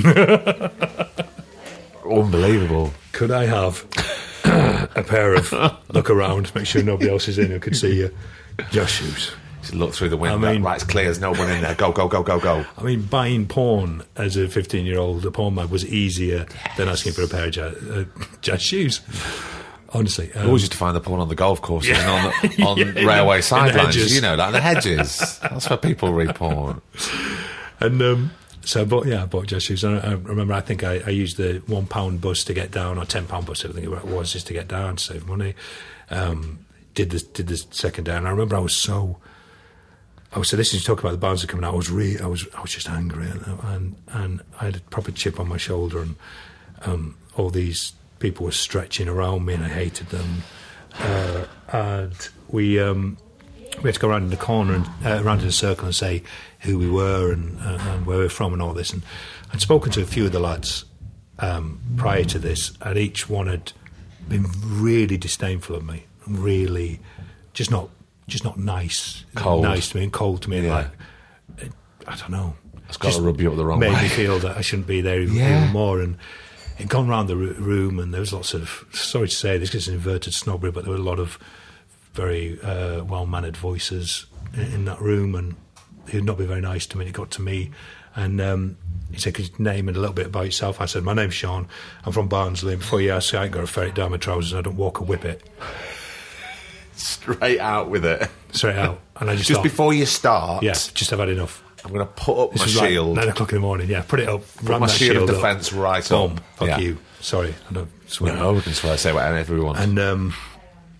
unbelievable. Could I have a pair of look around, make sure nobody else is in who could see you? Jazz shoes. Just look through the window. I mean- right, it's clear. There's no one in there. Go, go, go, go, go. I mean, buying porn as a fifteen-year-old, a porn mag, was easier than asking for a pair of jazz, uh, jazz shoes. Honestly. I Um, always used to find the porn on the golf courses and on, the, on Yeah, in the- railway in the sidelines. hedges. You know, like the hedges. That's where people read porn. And um, so I bought, yeah, I bought jazz shoes. And I, I remember, I think I, I used the one pound bus to get down, or ten pound bus, I think it was, just to get down to save money. Um, did the did the second day, and I remember I was so. I was so listening to talk about the Barnsley coming out. I was really, I was, I was just angry, and and, and I had a proper chip on my shoulder, and um, all these people were stretching around me, and I hated them. Uh, and we. Um, We had to go around in the corner and uh, around in a circle and say who we were and, uh, and where we were from and all this. And I'd spoken to a few of the lads um, prior to this, and each one had been really disdainful of me, really just not just not nice, Cold. nice to me and cold to me. And Yeah. like, it, I don't know, It's got to just rub you up the wrong made way. me feel that I shouldn't be there even, Yeah. even more. And it'd gone round the ro- room, and there was lots of, sorry to say this because it's inverted snobbery, but there were a lot of very uh, well-mannered voices in, in that room, and he would not be very nice to me. It got to me, and um, he said, "Could you name and a little bit about yourself?" I said, "My name's Sean. I'm from Barnsley." And before you ask, I ain't got a ferret down my trousers, and I don't walk a whippet. Straight out with it. Straight out. And I just, Just thought, before you start, yeah, just have had enough. I'm going to put up This my was like shield. nine o'clock in the morning. Yeah, put it up. Put my shield of up. defence right Boom. up. Fuck Yeah. you. Sorry, I don't swear. No, we can swear, say whatever we want. And um,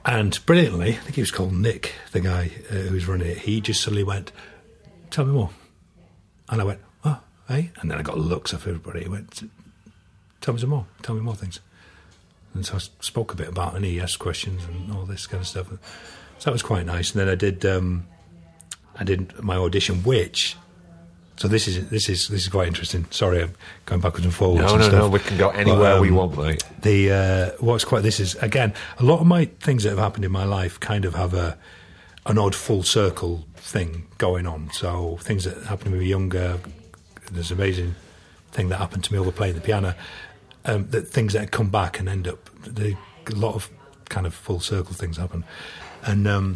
And brilliantly, I think he was called Nick, the guy uh, who was running it, he just suddenly went, tell me more. And I went, oh, hey? And then I got looks off everybody. He went, tell me some more, tell me more things. And so I spoke a bit about it, and he asked questions and all this kind of stuff. So that was quite nice. And then I did, um, I did my audition, which... So this is this is this is quite interesting. Sorry, I'm going backwards and forwards. No, and no, stuff. no. We can go anywhere but, um, we want, mate. The uh, what's quite this is again a lot of my things that have happened in my life kind of have a an odd full circle thing going on. So things that happened to me when we were younger. There's an amazing thing that happened to me over playing the piano. Um, that things that come back and end up. They, a lot of kind of full circle things happen, and um,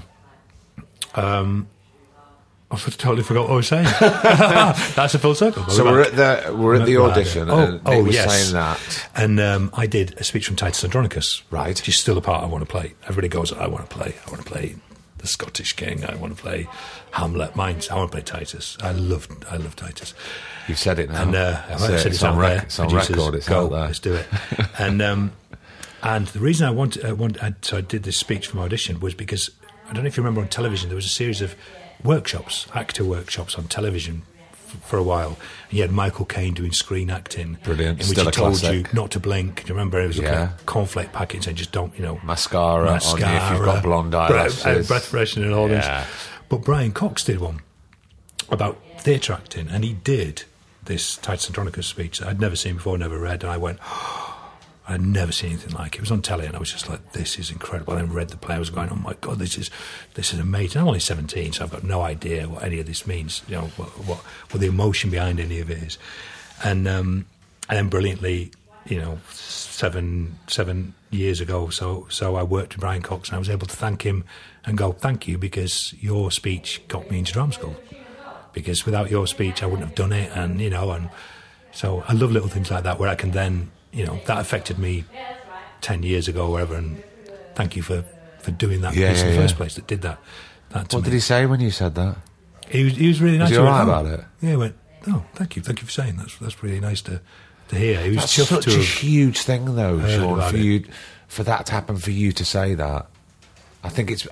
um. I totally forgot what I was saying. That's a full circle. So we're at the we're at the audition, oh, and oh, they were yes. saying that, and um, I did a speech from Titus Andronicus, right? Which is still a part I want to play. Everybody goes, I want to play. I want to play the Scottish King. I want to play Hamlet. Mine's I want to play Titus. I love I love Titus. You've said it now, and uh, it's, I uh, said it's, it's on, out rec- there. it's on Producers, record. It's go, out there. Let's do it. and um, and the reason I wanted, I wanted, I, so I did this speech for my audition was because I don't know if you remember on television there was a series of workshops, actor workshops on television f- for a while. And you had Michael Caine doing screen acting. Brilliant. In which Still he a told classic. you not to blink. Do you remember? It was like Yeah. a cornflake packet saying just don't, you know. Mascara, mascara on you if you've got blonde eyelashes. breath, breath freshener and all Yeah. this. But Brian Cox did one about theatre acting, and he did this Titus Andronicus speech that I'd never seen before, never read, and I went, I'd never seen anything like it. It was on telly, and I was just like, "This is incredible." I then read the play. I was going, "Oh my god, this is this is amazing." I'm only seventeen, so I've got no idea what any of this means. You know, what what, what the emotion behind any of it is. And um, and then brilliantly, you know, seven seven years ago, so so I worked with Brian Cox, and I was able to thank him and go, "Thank you, because your speech got me into drama school. Because without your speech, I wouldn't have done it." And you know, and so I love little things like that where I can then. You know, that affected me ten years ago or whatever, and thank you for, for doing that Yeah, piece in yeah, the first yeah. place that did that. that to What me. did he say when you said that? He was, he was really nice. Was he He went, all right "Oh." about it? Yeah, he went, "Oh, thank you. Thank you for saying that. That's, that's really nice to, to hear." He was That's chuffed such to a have huge thing, though, heard Sean, about for it. you, for that to happen, for you to say that. I think it's.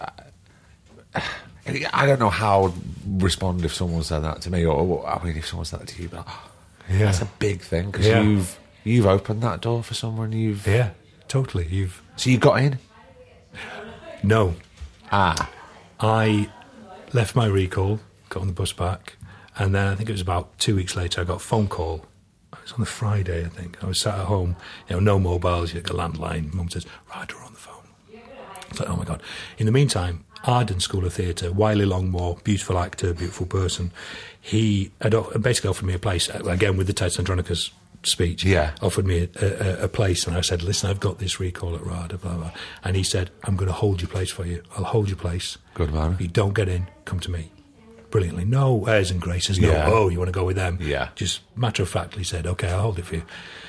I don't know how I'd respond if someone said that to me, or I mean, if someone said that to you, but oh, Yeah. that's a big thing because Yeah. you've you've opened that door for someone. You've Yeah, totally. You've so you got in. No. Ah, I left my recall, got on the bus back, and then I think it was about two weeks later I got a phone call. It was on the Friday, I think. I was sat at home, you know, no mobiles, you got a landline. Mum says, "Ryder on the phone." It's like, oh my God. In the meantime, Arden School of Theatre, Wiley Longmore, beautiful actor, beautiful person, he had o- basically offered me a place, again with the Titus Andronicus speech, Yeah. offered me a, a, a place, and I said, "Listen, I've got this recall at RADA, blah, blah." And he said, "I'm going to hold your place for you. I'll hold your place. Good man. If you don't get in, come to me." Brilliantly. No airs and graces, no, Yeah. oh, you want to go with them? Yeah. Just matter-of-factly said, "Okay, I'll hold it for you."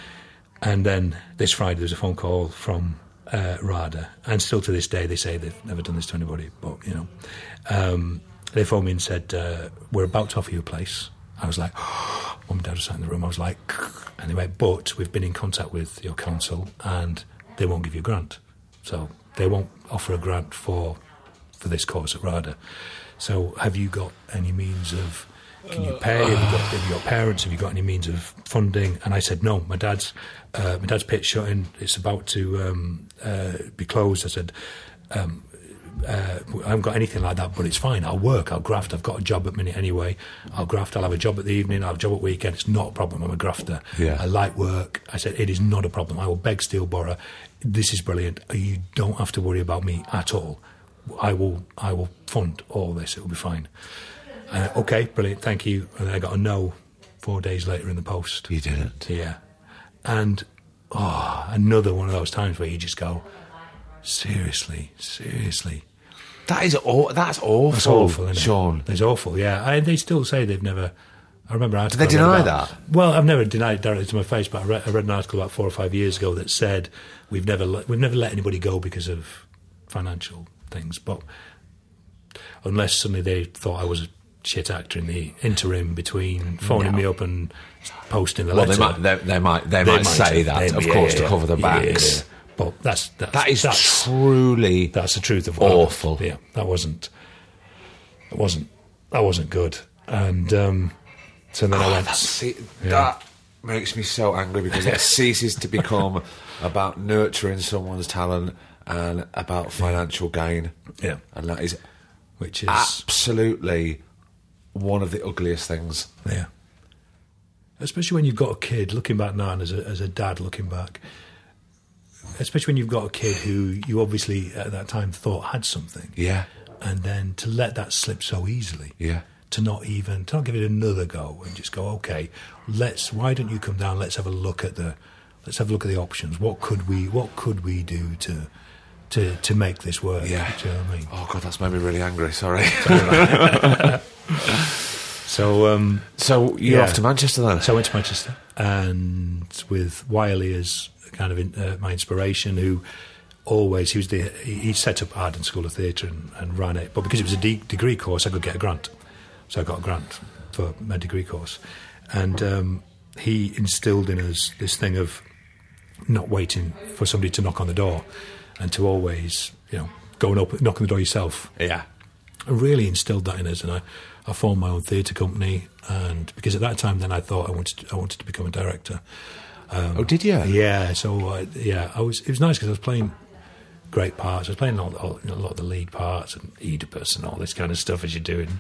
And then this Friday there was a phone call from uh, RADA, and still to this day they say they've never done this to anybody, but, you know. Um, they phoned me and said, uh, "We're about to offer you a place." I was like, oh, Mum and Dad were sat in the room. I was like, and they went, "But we've been in contact with your council and they won't give you a grant. So they won't offer a grant for for this course at RADA. So have you got any means of, can you pay? Have you got, have you got parents? Have you got any means of funding?" And I said, "No, my dad's, uh, my dad's pit's shutting. It's about to um, uh, be closed." I said, um, Uh, I haven't got anything like that, but it's fine. I'll work, I'll graft. I've got a job at the minute anyway. I'll graft, I'll have a job at the evening, I'll have a job at weekend. It's not a problem. I'm a grafter. Yeah. I like work. I said, it is not a problem. I will beg, steal, borrow. This is brilliant. You don't have to worry about me at all. I will I will fund all this. It will be fine. Uh, okay, brilliant. Thank you. And I got a no four days later in the post. you didn't. Yeah. And, oh, another one of those times where you just go, seriously, seriously. That is aw- that's awful, That's awful, isn't it? Sean. It's awful, yeah. I, they still say they've never... I remember... Did they deny about, that? Well, I've never denied it directly to my face, but I read, I read an article about four or five years ago that said we've never let, we've never let anybody go because of financial things, but unless suddenly they thought I was a shit actor in the interim between phoning No. me up and posting the Well, letter. they might they, they might they, They might might say have- that, they- of yeah, course, yeah, to cover the yeah, backs. yeah, yeah. But that's, that's That is that's, truly that's the truth of what awful. happened. Yeah, that wasn't that wasn't that wasn't good. And um, so then I Oh, went. that, see, Yeah. that makes me so angry because it ceases to become about nurturing someone's talent and about financial gain. Yeah. And that is Which is absolutely one of the ugliest things. yeah. Especially when you've got a kid. Looking back now, and as a as a dad looking back, especially when you've got a kid who you obviously at that time thought had something. Yeah. And then to let that slip so easily. Yeah. To not even, to not give it another go and just go, okay, let's, why don't you come down, let's have a look at the, let's have a look at the options. What could we, what could we do to, to, to make this work? Yeah. Do you know what I mean? Oh, God, that's made me really angry. Sorry. So, um, So you're Yeah. off to Manchester then? so I went to Manchester and with Wiley as kind of in, uh, my inspiration, who always, he was the, he he set up Arden School of Theatre and, and ran it, but because it was a de- degree course, I could get a grant. So I got a grant for my degree course. And um, he instilled in us this thing of not waiting for somebody to knock on the door and to always, you know, go and open, knock on the door yourself. Yeah. I really instilled that in us, and I, I formed my own theatre company. And because at that time, then I thought I wanted to, I wanted to become a director. oh, did you? Yeah, so uh, yeah, I was. It was nice because I was playing great parts. I was playing all, all, you know, a lot of the lead parts and Oedipus and all this kind of stuff as you're doing.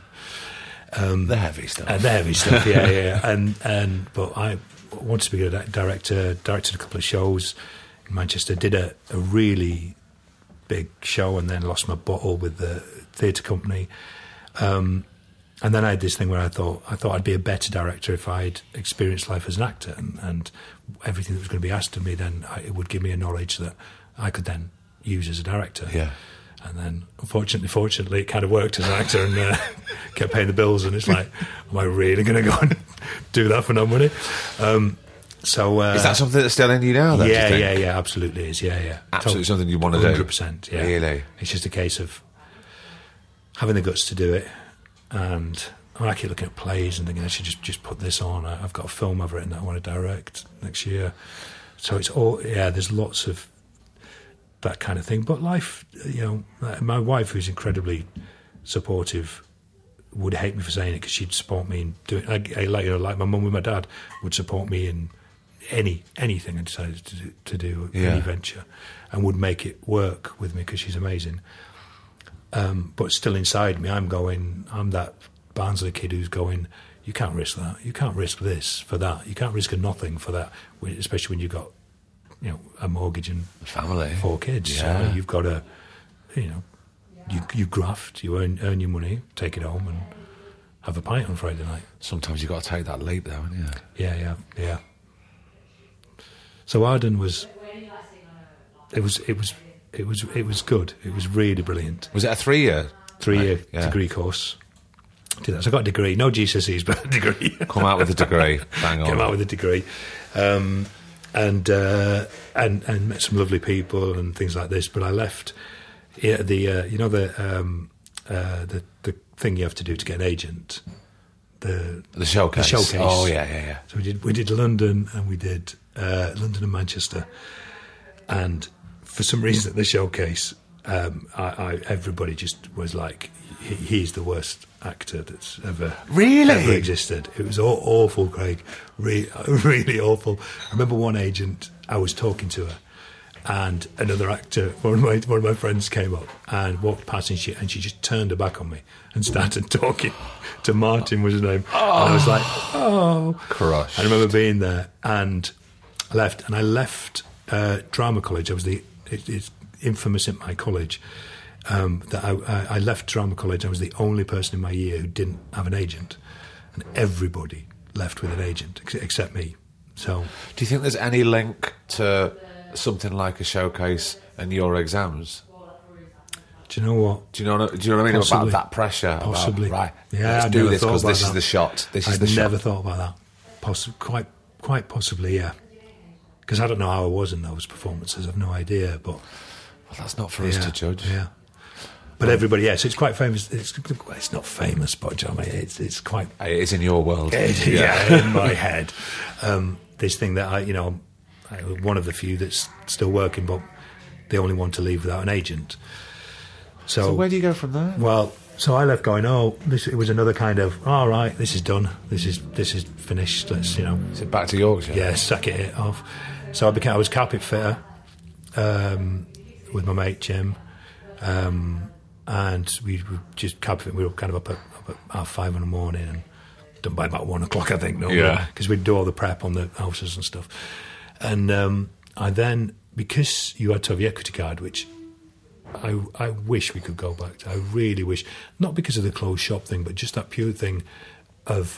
The heavy stuff. And the heavy stuff, yeah, yeah, yeah. And and but I wanted to be a di- director. Directed a couple of shows in Manchester. Did a, a really big show, and then lost my bottle with the theatre company. Um, and then I had this thing where I thought I thought I'd be a better director if I'd experienced life as an actor, and, and everything that was going to be asked of me, then I, it would give me a knowledge that I could then use as a director. Yeah. And then, unfortunately, fortunately, it kind of worked as an actor and uh, kept paying the bills. And it's like, am I really going to go and do that for no money? Um, so uh, Is that something that's still in you now, then? yeah, do you think? yeah, yeah, absolutely is. Yeah, yeah, Absolutely Tot- something you want to do? one hundred percent. Yeah, Really? It's just a case of having the guts to do it, and I keep looking at plays and thinking I should just just put this on. I- I've got a film I've written that I want to direct next year. So it's all yeah. There's lots of that kind of thing. But life, you know, my wife, who's incredibly supportive, would hate me for saying it because she'd support me in doing. I, I like you know, like my mum with my dad would support me in any anything I decided to do, to do Yeah. any venture, and would make it work with me because she's amazing. Um, but still inside me, I'm going. I'm that Barnsley kid who's going. You can't risk that. You can't risk this for that. You can't risk a nothing for that, especially when you've got, you know, a mortgage and Family. four kids. Yeah. So you've got to, you know, you you graft, you earn earn your money, take it home, and have a pint on Friday night. Sometimes you've got to take that leap, though, haven't you? Yeah, yeah, yeah. So Arden was, it was, it was, it was, it was good. It was really brilliant. Was it a three-year? Three-year Yeah. degree course. Did that. So I got a degree, no G C S Es, but a degree. Come out with a degree. Bang on. Came out with a degree, um, and uh, and and met some lovely people and things like this. But I left. Yeah, the uh, you know the um, uh, the the thing you have to do to get an agent. The The showcase. The showcase. Oh, yeah, yeah, yeah. So we did we did London and we did uh, London and Manchester, and for some reason at the showcase, um, I, I everybody just was like, he, he's the worst actor that's ever Really? ever existed. It was aw- awful, Craig. Really, really awful. I remember one agent. I was talking to her, and another actor, one of my one of my friends, came up and walked past, and she and she just turned her back on me and started talking to Martin, was his name. Oh. And I was like, oh, Crush. I remember being there and I left, and I left uh, drama college. I was the it, it's infamous at my college um, that I, I, I left drama college. I was the only person in my year who didn't have an agent, and everybody left with an agent ex- except me. So, Do you think there's any link to something like a showcase and your exams? do you know what? Do you know? Do you know what I mean Possibly. about that pressure? Possibly, About, right. Yeah, let's I'd do never this thought because about this is that. the shot. This is I'd the never shot. thought about that. Poss- quite, quite possibly, yeah. Because I don't know how I was in those performances. I've no idea, but Well, that's not for us yeah, to judge. Yeah. But everybody, yes, it's quite famous. It's, it's not famous, but I mean, it's it's quite It is in your world. yeah, in my head. Um, this thing that I, you know, I, one of the few that's still working, but the only one to leave without an agent. So, So where do you go from there? well, so I left going, oh, this it was another kind of, all right, this is done, this is this is finished. Let's, you know, Is it back to Yorkshire? yeah, sack it off. So I became, I was carpet fitter um, with my mate Jim, um, and we were just carpet. We were kind of up at, up at half five in the morning and done by about one o'clock, I think. No, Yeah. because we'd do all the prep on the houses and stuff. And um, I then, because you had to have the equity card, which I, I wish we could go back to. I really wish, not because of the closed shop thing, but just that pure thing of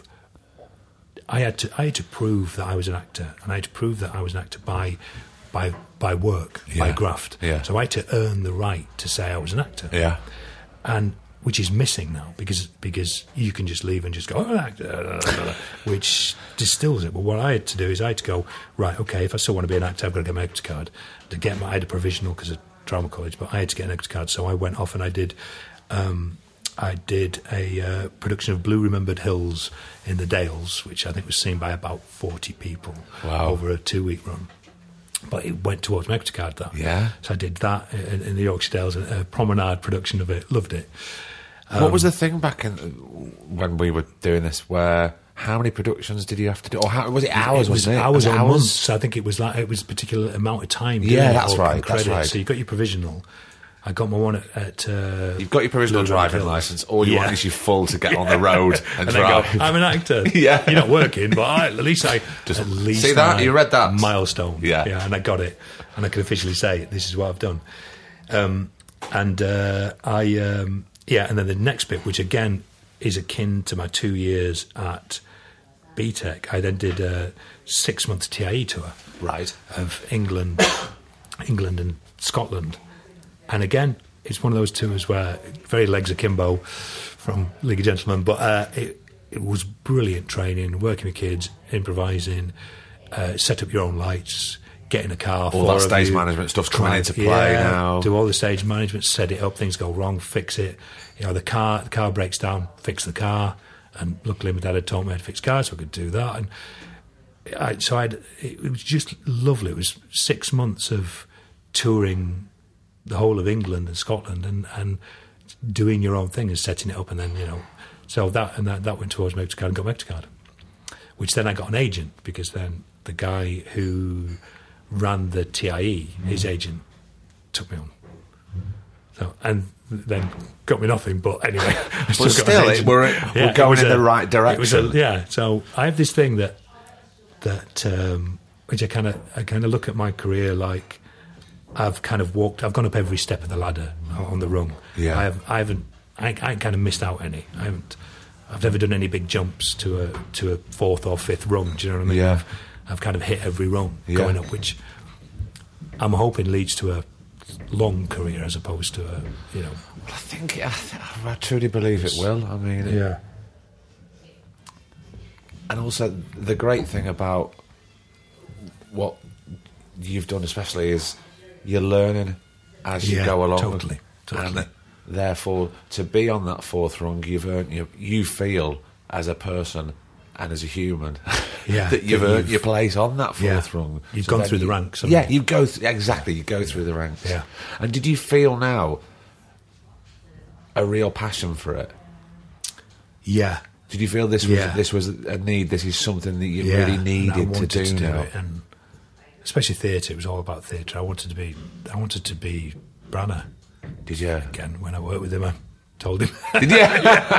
I had to I had to prove that I was an actor, and I had to prove that I was an actor by by by work, by Yeah. graft. Yeah. So I had to earn the right to say I was an actor. Yeah. And which is missing now because because you can just leave and just go, oh, an actor, which distills it. But what I had to do is I had to go, right, okay, if I still want to be an actor, I've got to get my actor card. To get my, I had a provisional because of drama college, but I had to get an actor card. So I went off and I did, um, I did a uh, production of Blue Remembered Hills in the Dales, which I think was seen by about forty people Wow. over a two-week run. But it went towards my actor card, that. Yeah. So I did that in, in the Yorkshire Dales, a promenade production of it. Loved it. what was the thing back in when we were doing this? Where how many productions did you have to do? Or how, was it hours? It was wasn't it? hours Was it or hours? months. I think it was like it was a particular amount of time. doing Yeah, it, that's or right, that's credits. right. So you got your provisional. I got my one at. at uh, You've got your provisional Blue driving Hills. license. All you Yeah. want is your full to get on the road and, And I go, drive. I'm an actor. Yeah. You're not working, but I, at least I Just- at least see that? I- You read that? milestone. Yeah. yeah, and I got it, and I can officially say this is what I've done. Um, and uh, I, um, yeah, and then the next bit, which again is akin to my two years at B Tech, I then did a six month T I E tour Right. of England, England and Scotland, and again, it's one of those tours where very legs akimbo from League of Gentlemen, but uh, it it was brilliant training, working with kids, improvising, uh, set up your own lights, get in a car. All four that of stage you, management stuff's coming try- into play yeah, now. Do all the stage management, set it up. Things go wrong, fix it. You know, the car the car breaks down, fix the car. And luckily, my dad had taught me how to fix cars, so I could do that. And I, so I'd, it was just lovely. It was six months of touring the whole of England and Scotland, and, and doing your own thing and setting it up, and then you know, so that and that, that went towards my actor card and got my actor card, which then I got an agent because then the guy who ran the T I E, his agent, took me on. So and then got me nothing, but anyway. I But got an still, it- agent. we're- we're it going was in the right it was a- direction. yeah, so I have this thing that that um, which I kind of I kind of look at my career like I've kind of walked, I've gone up every step of the ladder on the rung. Yeah. I have, I haven't, I, I ain't kind of missed out any. I haven't, I've never done any big jumps to a to a fourth or fifth rung. Do you know what I mean? Yeah. I've, I've kind of hit every rung Yeah. going up, which I'm hoping leads to a long career as opposed to a, you know. I think I, th- I truly believe it will. I mean, Yeah. and also the great thing about what you've done, especially, is you're learning as you Yeah, go along. totally, totally. And therefore, to be on that fourth rung, you've earned you. You feel as a person and as a human, Yeah, that you've that earned you've- your place on that fourth Yeah. rung. You've gone then through the you- ranks, haven't Yeah, you? you go th- exactly. You go through the ranks. Yeah. And did you feel now a real passion for it? Yeah. Did you feel this was Yeah. this was a need? This is something that you Yeah, really and I needed to wanted do, now. it, and especially theatre. It was all about theatre. I wanted to be, I wanted to be Branagh Did you? again. When I worked with him, I told him. Did you?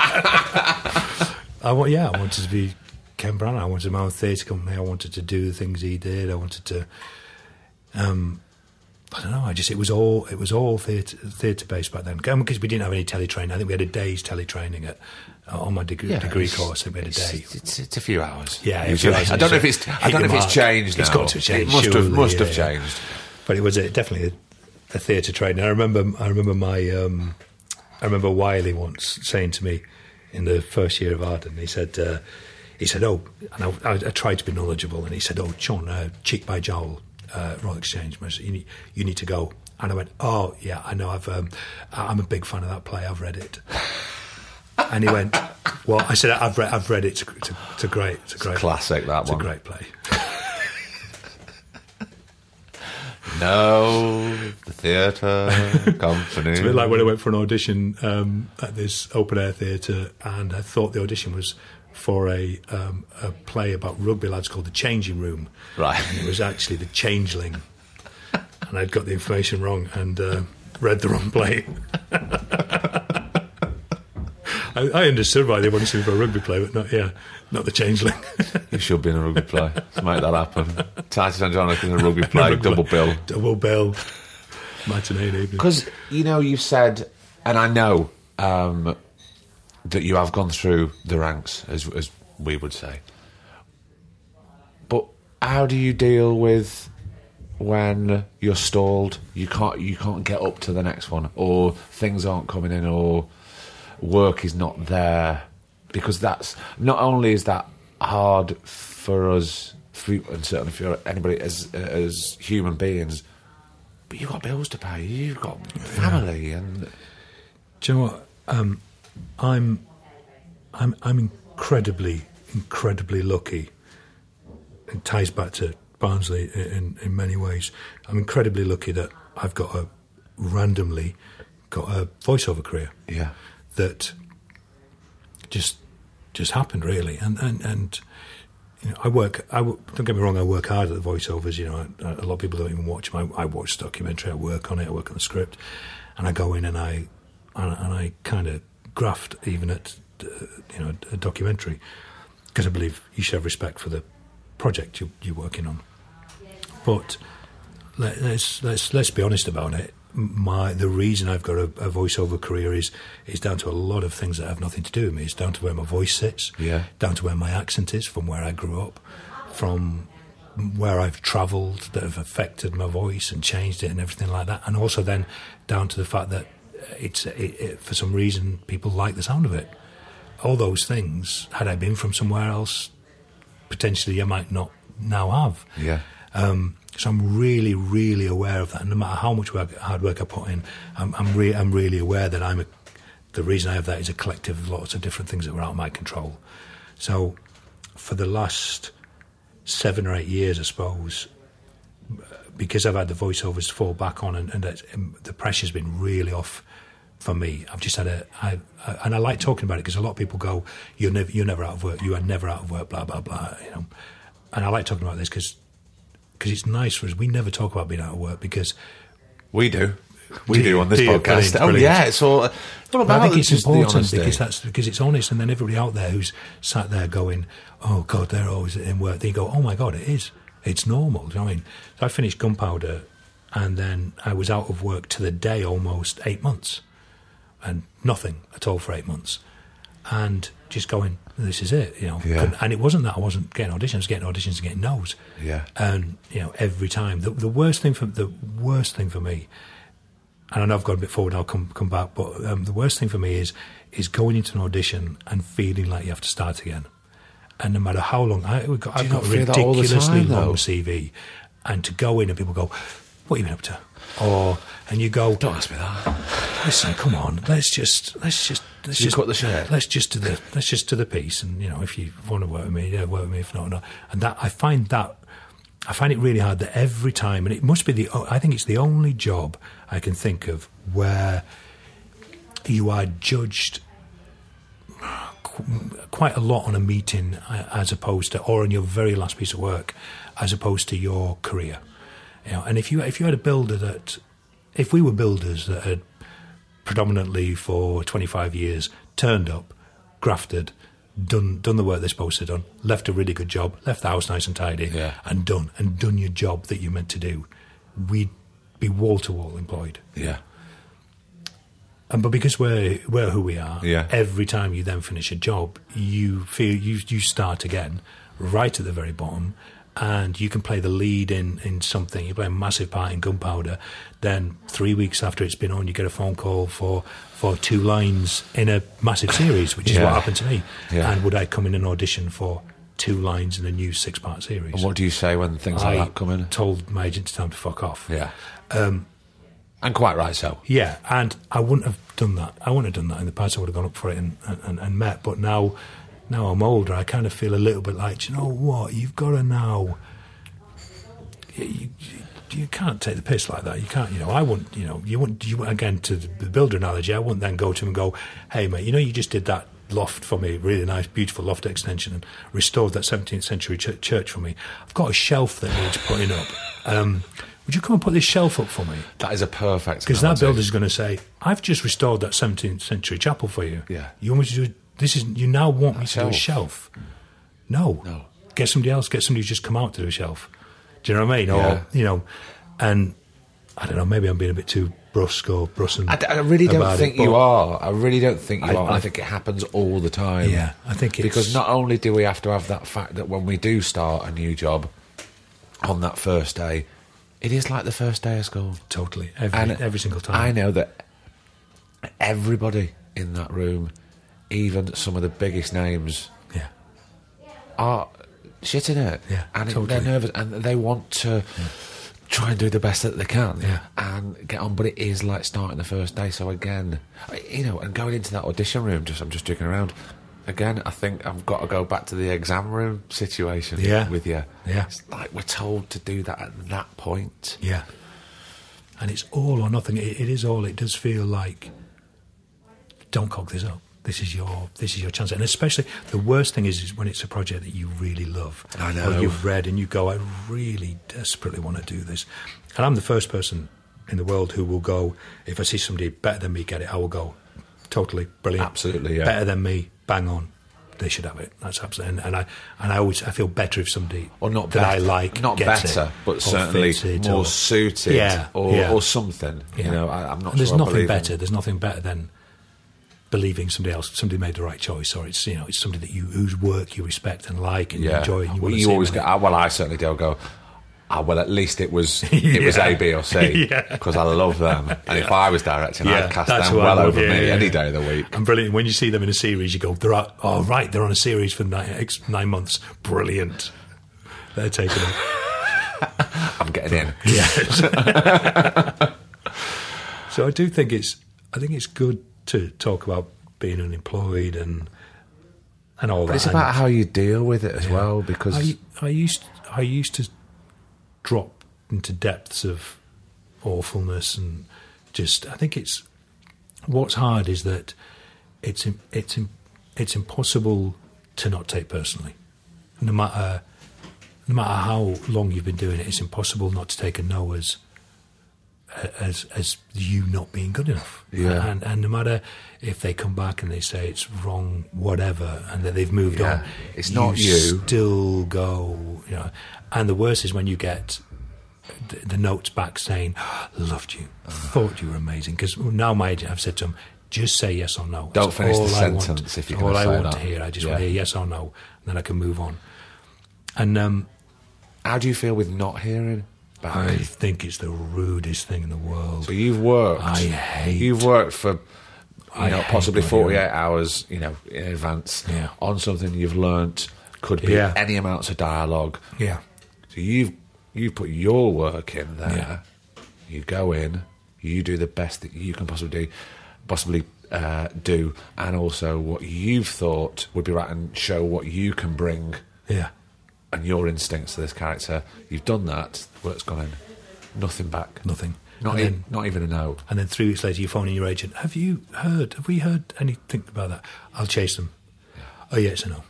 I want, yeah, I wanted to be Ken Branagh. I wanted my own theatre company. I wanted to do the things he did. I wanted to. Um, I don't know. I just it was all it was all theatre theatre based back then because we didn't have any telly training. I think we had a day's telly training at uh, on my degree, degree it's- course. I think we had a day. It's, it's, it's a few hours. Yeah, a Usually. few hours. I don't know if it's. I Hit don't know the if it's mark. changed now. It's got to change. It must have. surely, Must yeah, have yeah. changed. But it was a, definitely a, a theatre training. I remember. I remember my. Um, I remember Wiley once saying to me in the first year of Arden. He said. Uh, he said, "Oh," and I, I, I tried to be knowledgeable. And he said, "Oh, Sean, uh, Cheek by Jowl, uh, Royal Exchange. You need, you need to go." And I went, "Oh, yeah, I know. I've. Um, I'm a big fan of that play. I've read it." And he went, "Well," I said, "I've read. I've read it. It's a, it's a, it's a great. It's a great classic, that it's one. a great play." No, the theatre company. It's a bit like when I went for an audition um, at this open-air theatre, and I thought the audition was for a um, a play about rugby lads called The Changing Room. Right. And it was actually The Changeling. And I'd got the information wrong and uh, read the wrong play. I, I understood why they wanted to see for a rugby play, but not, yeah, not The Changeling. You should be in a rugby play to make that happen. Titus Andronicus in a rugby play, Rugby double play. bill. Double bill. Matinee evening. Because, you know, you've said, and I know um, that you have gone through the ranks, as, as we would say. But how do you deal with when you're stalled, you can't you can't get up to the next one, or things aren't coming in, or work is not there? Because that's not only is that hard for us, for, and certainly for anybody as as human beings, but you've got bills to pay, you've got family, yeah. and do you know what? Um, I'm I'm I'm incredibly incredibly lucky. It ties back to Barnsley in, in many ways. I'm incredibly lucky that I've got a randomly got a voiceover career. Yeah. That just just happened really, and and and you know, I work. I w- don't get me wrong. I work hard at the voiceovers. You know, I, a lot of people don't even watch them. I, I watch the documentary. I work on it. I work on the script, and I go in and I and, and I kind of graft even at uh, you know a documentary, because I believe you should have respect for the project you're, you're working on. But let, let's let's let's be honest about it. My the reason I've got a, a voiceover career is is down to a lot of things that have nothing to do with me. It's down to where my voice sits, yeah. down to where my accent is, from where I grew up, from where I've travelled that have affected my voice and changed it and everything like that, and also then down to the fact that it's it, it, for some reason people like the sound of it. All those things, had I been from somewhere else, potentially I might not now have. Yeah. Um, so I'm really, really aware of that. And no matter how much work, hard work I put in, I'm, I'm, re- I'm really aware that I'm a, the reason I have that is a collective of lots of different things that were out of my control. So for the last seven or eight years, I suppose, because I've had the voiceovers to fall back on, and, and that, um, the pressure's been really off for me. I've just had a, I, I, and I like talking about it because a lot of people go, "You're never, you're never out of work. You are never out of work." Blah blah blah. You know, and I like talking about this because. Because it's nice for us. We never talk about being out of work because we do. We do, do on this do podcast. Brilliant, oh brilliant. yeah, it's all, it's all about. But I think it's just the important honesty. because that's because it's honest, and then everybody out there who's sat there going, "Oh God, they're always in work." They go, "Oh my God, it is. It's normal." Do you know what I mean? So I finished Gunpowder, and then I was out of work to the day almost eight months, and nothing at all for eight months, and just going, this is it, you know. Yeah. And it wasn't that I wasn't getting auditions, I was getting auditions and getting no's. Yeah. And, you know, every time. The, the worst thing for the worst thing for me, and I know I've gone a bit forward, I'll come come back, but um, the worst thing for me is is going into an audition and feeling like you have to start again. And no matter how long, I, we've got, I've got a ridiculously time, long C V, and to go in and people go, what have you been up to? Or, and you go, don't ask me that. Listen, come on, let's just, let's just, let's You just cut the shit. Let's just do the, let's just do the piece, and you know, if you want to work with me, yeah, work with me. If not, not. And that I find that, I find it really hard that every time, and it must be the, I think it's the only job I can think of where you are judged quite a lot on a meeting as opposed to, or on your very last piece of work, as opposed to your career. You know, and if you if you had a builder that, if we were builders that had predominantly for twenty-five years turned up, grafted, done done the work they're supposed to have done, left a really good job, left the house nice and tidy, yeah. and done and done your job that you meant to do, we'd be wall to wall employed. Yeah. And but because we're we're who we are, yeah. every time you then finish a job, you feel you you start again, right at the very bottom. And you can play the lead in, in something. You play a massive part in Gunpowder. Then three weeks after it's been on, you get a phone call for, for two lines in a massive series, which is yeah. what happened to me. Yeah. And would I come in and audition for two lines in a new six-part series? And what do you say when things I like that come in? told my agent it's time to fuck off. Yeah. Um, and quite right so. Yeah, and I wouldn't have done that. I wouldn't have done that in the past. I would have gone up for it and, and, and met. But now... Now I'm older, I kind of feel a little bit like, you know what, you've got to now, you, you can't take the piss like that. You can't, you know. I wouldn't, you know. You wouldn't. You again to the builder analogy. I wouldn't then go to him and go, "Hey, mate, you know, you just did that loft for me, really nice, beautiful loft extension, and restored that seventeenth century ch- church for me. I've got a shelf that needs putting up. Um, would you come and put this shelf up for me?" That is a perfect. Because that builder's going to say, "I've just restored that seventeenth century chapel for you. Yeah. You want me to do this? Is you now want me A to do a shelf? No, No. Get somebody else. Get somebody who's just come out to do a shelf. Do you know what I mean? Yeah. Or you know, and I don't know. Maybe I'm being a bit too brusque or brussing. I, d- I really don't about think it, you but- are. I really don't think you I- are. I, I- think it happens all the time. Yeah, I think it's- because not only do we have to have that fact that when we do start a new job on that first day, it is like the first day of school. Totally, every And every single time. I know that everybody in that room, even some of the biggest names, Yeah, are shitting it. Yeah, and totally. they're nervous and they want to try and do the best that they can. Yeah. And get on. But it is like starting the first day. So again, I- you know, and going into that audition room, just I'm just joking around. Again, I think I've got to go back to the exam room situation Yeah. with you. Yeah. It's like we're told to do that at that point. yeah. And it's all or nothing. It, it is all. It does feel like, don't cock this up. This is your this is your chance. And especially the worst thing is, is when it's a project that you really love. I know. Or you've read and you go, I really desperately want to do this. And I'm the first person in the world who will go, if I see somebody better than me get it, I will go, totally brilliant. Absolutely, yeah. Better than me, bang on. They should have it. That's absolutely. And, and I and I always I feel better if somebody Or not that I better- like not gets better, it, but or certainly fits it, more or- suited, Yeah, or, yeah. or something. You Yeah. know, I, I'm not. And there's sure I nothing believe in- better. There's nothing better than believing somebody else, somebody made the right choice, or it's you know it's somebody that you whose work you respect and like and Yeah. enjoy. And you well, want to you see always them. go. Well, I certainly do. Go. Ah, well, at least it was it was Yeah. A, B, or C Yeah. because I love them. And if I was directing, Yeah, I'd cast that's them who I well love. over Yeah, me yeah, any yeah. day of the week. And brilliant. When you see them in a series, you go, "They're out, oh right, they're on a series for nine, ex, nine months. Brilliant. They're taking it." I'm getting in. Yes. So I do think it's I think it's good to talk about being unemployed and and all But that. it's about And- how you deal with it as well. Because I, I used I used to drop into depths of awfulness and just I think it's what's hard is that it's im- it's im- it's impossible to not take personally, no matter no matter how long you've been doing it. It's impossible not to take a no as as as you not being good enough. Yeah. And and no matter if they come back and they say it's wrong, whatever, and that they've moved Yeah. on, It's not you. Still go, you know. And the worst is when you get the, the notes back saying, "Loved you, thought you were amazing." Because now my agent, I've said to him, just say yes or no. Don't That's finish the all I want. sentence if you're That's all gonna I say want that. to hear. I just Yeah. want to hear yes or no, and then I can move on. And um, how do you feel with not hearing back? I think it's the rudest thing in the world. So you've worked. I hate- You've worked for, you I know, hate possibly not forty-eight hearing. hours, you know, in advance Yeah. on something you've learnt. Could be Yeah. any amounts of dialogue. Yeah. So you've you put your work in there. Yeah. You go in. You do the best that you can possibly do, possibly uh, do, and also what you've thought would be right, and show what you can bring Yeah. and your instincts to this character. You've done that. Work's gone in. Nothing back. Nothing. Not And even, then- not even a no. And then three weeks later, you phone in your agent. Have you heard? Have we heard anything about that? I'll chase them. Oh, yes or no.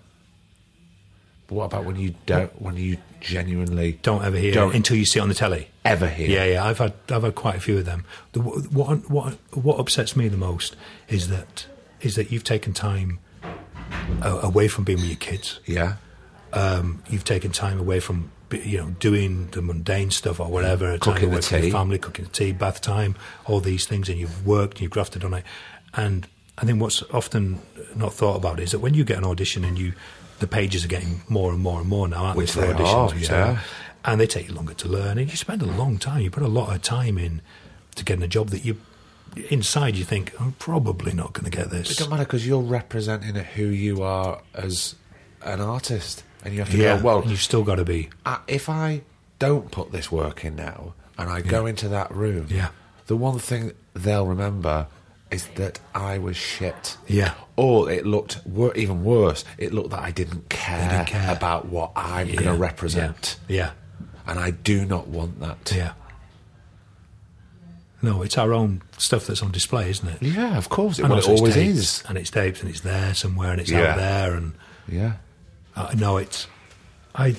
But what about when you don't? When you genuinely Don't ever hear Don't it until you see it on the telly. ever hear? Yeah, yeah. I've had I've had quite a few of them. The, what what what upsets me the most is that is that you've taken time uh, away from being with your kids. Yeah. Um, you've taken time away from you know doing the mundane stuff or whatever. Cooking time the away from tea. your family, cooking the tea, bath time, all these things, and you've worked, and you've grafted on it. And I think what's often not thought about is that when you get an audition and you, the pages are getting more and more and more now, aren't Which they, for they auditions? are, which yeah. they are. And they take you longer to learn, and you spend a long time. You put a lot of time in to getting a job that you, inside, you think I'm probably not going to get this. It don't matter because you're representing who you are as an artist, and you have to Yeah, go. Well, and you've still got to be. I, if I don't put this work in now, and I go into that room, Yeah. the one thing they'll remember is that I was shit. Yeah. Or it looked wor- even worse. It looked that I didn't care, didn't care. about what I'm Yeah, going to represent. Yeah, And I do not want that. yeah, No, it's our own stuff that's on display, isn't it? Yeah, of course. It, And well, it also it's always taped, is. and it's taped, and it's there somewhere, and it's Yeah. out there, and Yeah. I know it's. I,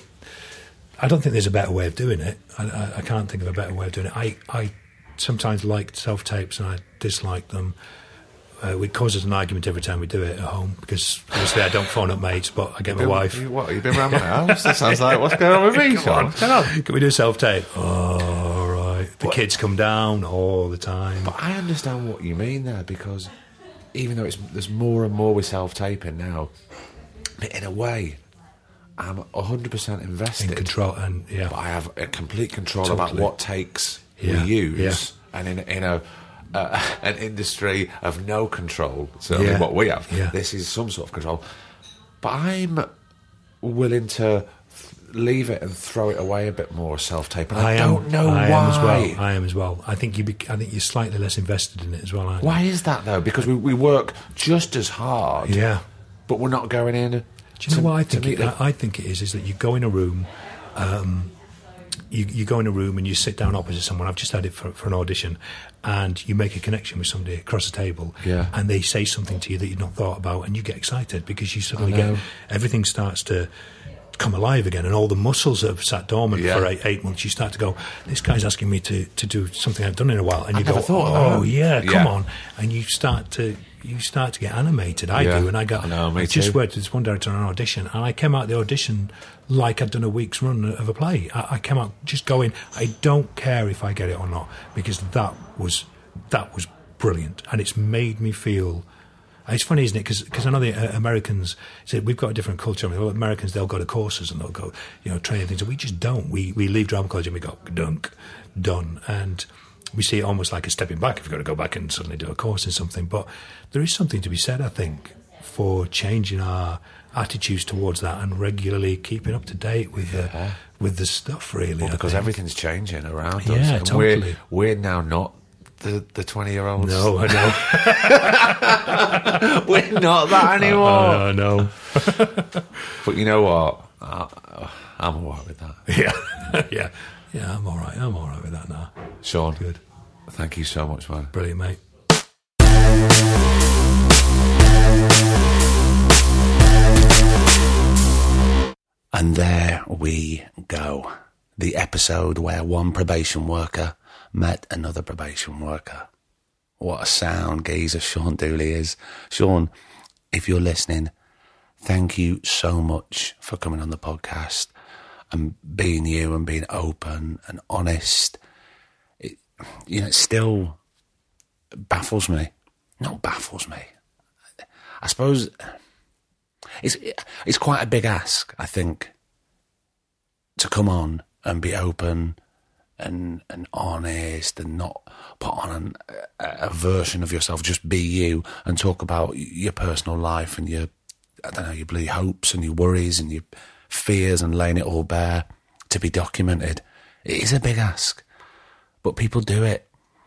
I don't think there's a better way of doing it. I, I, I can't think of a better way of doing it. I, I sometimes like self tapes, and I dislike them. Uh, it causes an argument every time we do it at home because obviously I don't phone up mates, but I get my You- wife. You, what? You've been around my house? That sounds like what's going on with me, Sean? What's going on? Can we do self tape? Oh, all right. The What? kids come down all the time. But I understand what you mean there, because even though it's there's more and more with self-taping now, but in a way, I'm one hundred percent invested. In control, and yeah. But I have a complete control Totally. about what takes Yeah, we use, yeah. and in in a uh, an industry of no control, certainly Yeah, what we have, yeah. this is some sort of control. But I'm willing to leave it and throw it away a bit more self-tape, and I, I am, don't know I why. am as well. I am as well. I think you. Be, I think you're slightly less invested in it as well. Aren't Why is that though? Because we, we work just as hard, you? Yeah. but we're not going in. Do you know to- what I to think? meet It, the- I, I think it is. Is that you go in a room, um, you you go in a room and you sit down opposite someone. I've just had it for, for an audition, and you make a connection with somebody across the table, Yeah. and they say something to you that you've not thought about, and you get excited because you suddenly I know. get everything starts to come alive again, and all the muscles that have sat dormant Yeah. for eight, eight months, you start to go, this guy's asking me to, to do something I've done in a while, and I you never go, thought of oh that. yeah, come Yeah. on, and you start to you start to get animated. I Yeah. do, and I go, I know, me I just too. worked with this one director on an audition, and I came out of the audition like I'd done a week's run of a play. I, I came out just going, I don't care if I get it or not, because that was that was brilliant, and it's made me feel. It's funny, isn't it? Because I know the uh, Americans say we've got a different culture. I mean, well, Americans, they'll go to courses and they'll go, you know, training things. We just don't. We we leave drama college and we go dunk, done, and we see it almost like a stepping back if you've got to go back and suddenly do a course in something. But there is something to be said, I think, for changing our attitudes towards that and regularly keeping up to date with Yeah. the with the stuff. Really, well, I because think. everything's changing around us. Yeah, and totally. We're, we're now not the the twenty year olds. No, I know. We're not that anymore. I know. But you know what? I, I'm all right with that. Yeah, yeah, yeah. I'm all right. I'm all right with that now. Sean, Good. thank you so much, man. Brilliant, mate. And there we go. The episode where one probation worker met another probation worker. What a sound geezer Sean Dooley is. Sean, if you're listening, thank you so much for coming on the podcast and being you and being open and honest. It, you know, it still baffles me. Not baffles me. I suppose it's it's quite a big ask, I think, to come on and be open and and honest and not put on an, a, a version of yourself. Just be you and talk about your personal life and your, I don't know, your bloody hopes and your worries and your fears and laying it all bare to be documented. It is a big ask, but people do it.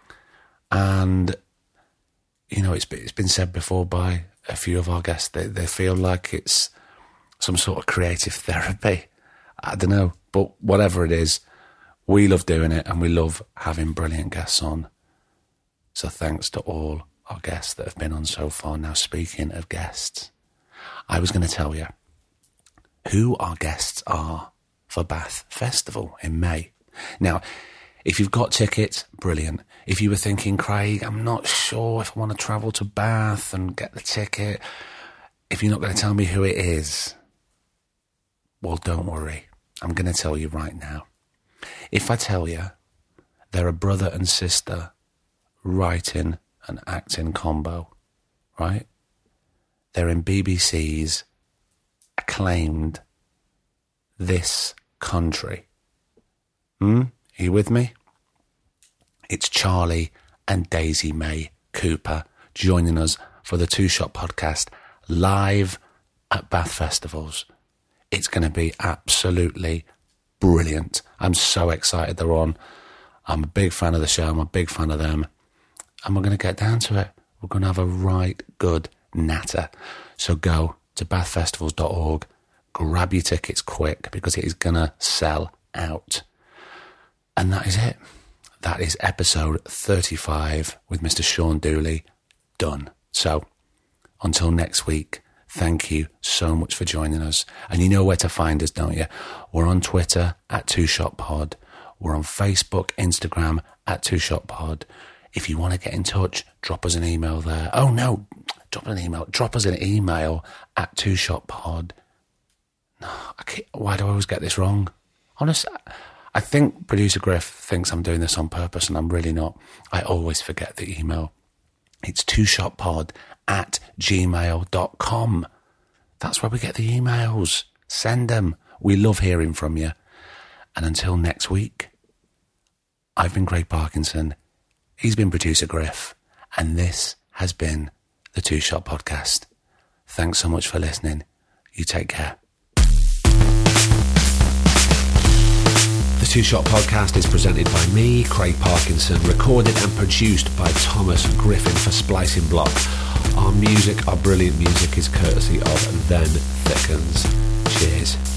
And, you know, it's been, it's been said before by a few of our guests, they, they feel like it's some sort of creative therapy. I don't know, but whatever it is, we love doing it and we love having brilliant guests on. So thanks to all our guests that have been on so far. Now, speaking of guests, I was going to tell you who our guests are for Bath Festival in May. Now, if you've got tickets, brilliant. If you were thinking, Craig, I'm not sure if I want to travel to Bath and get the ticket, if you're not going to tell me who it is, well, don't worry. I'm going to tell you right now. If I tell you they're a brother and sister writing and acting combo, right? They're in B B C's acclaimed This Country. Hmm? Are you with me? It's Charlie and Daisy May Cooper joining us for the Two Shot Podcast live at Bath Festivals. It's going to be absolutely brilliant. I'm so excited they're on. I'm a big fan of the show. I'm a big fan of them. And we're going to get down to it. We're going to have a right good natter. So go to bath festivals dot org, grab your tickets quick because it is going to sell out. And that is it. that is episode thirty-five with Mister Sean Dooley done. So, until next week, thank you so much for joining us. And you know where to find us, don't you? We're on Twitter at Two Shot Pod. We're on Facebook, Instagram at Two Shot Pod. If you want to get in touch, drop us an email there. Oh no, drop an email. Drop us an email at Two Shot Pod. No, I can't, why do I always get this wrong? Honestly, I think producer Griff thinks I'm doing this on purpose, and I'm really not. I always forget the email. It's twoshottpod at gmail dot com. That's where we get the emails. Send them. We love hearing from you. And until next week, I've been Craig Parkinson. He's been producer Griff. And this has been the Two Shot Podcast. Thanks so much for listening. You take care. The Two Shot Podcast is presented by me, Craig Parkinson, recorded and produced by Thomas Griffin for Splicing Block. Our music, our brilliant music, is courtesy of Then Thickens. Cheers.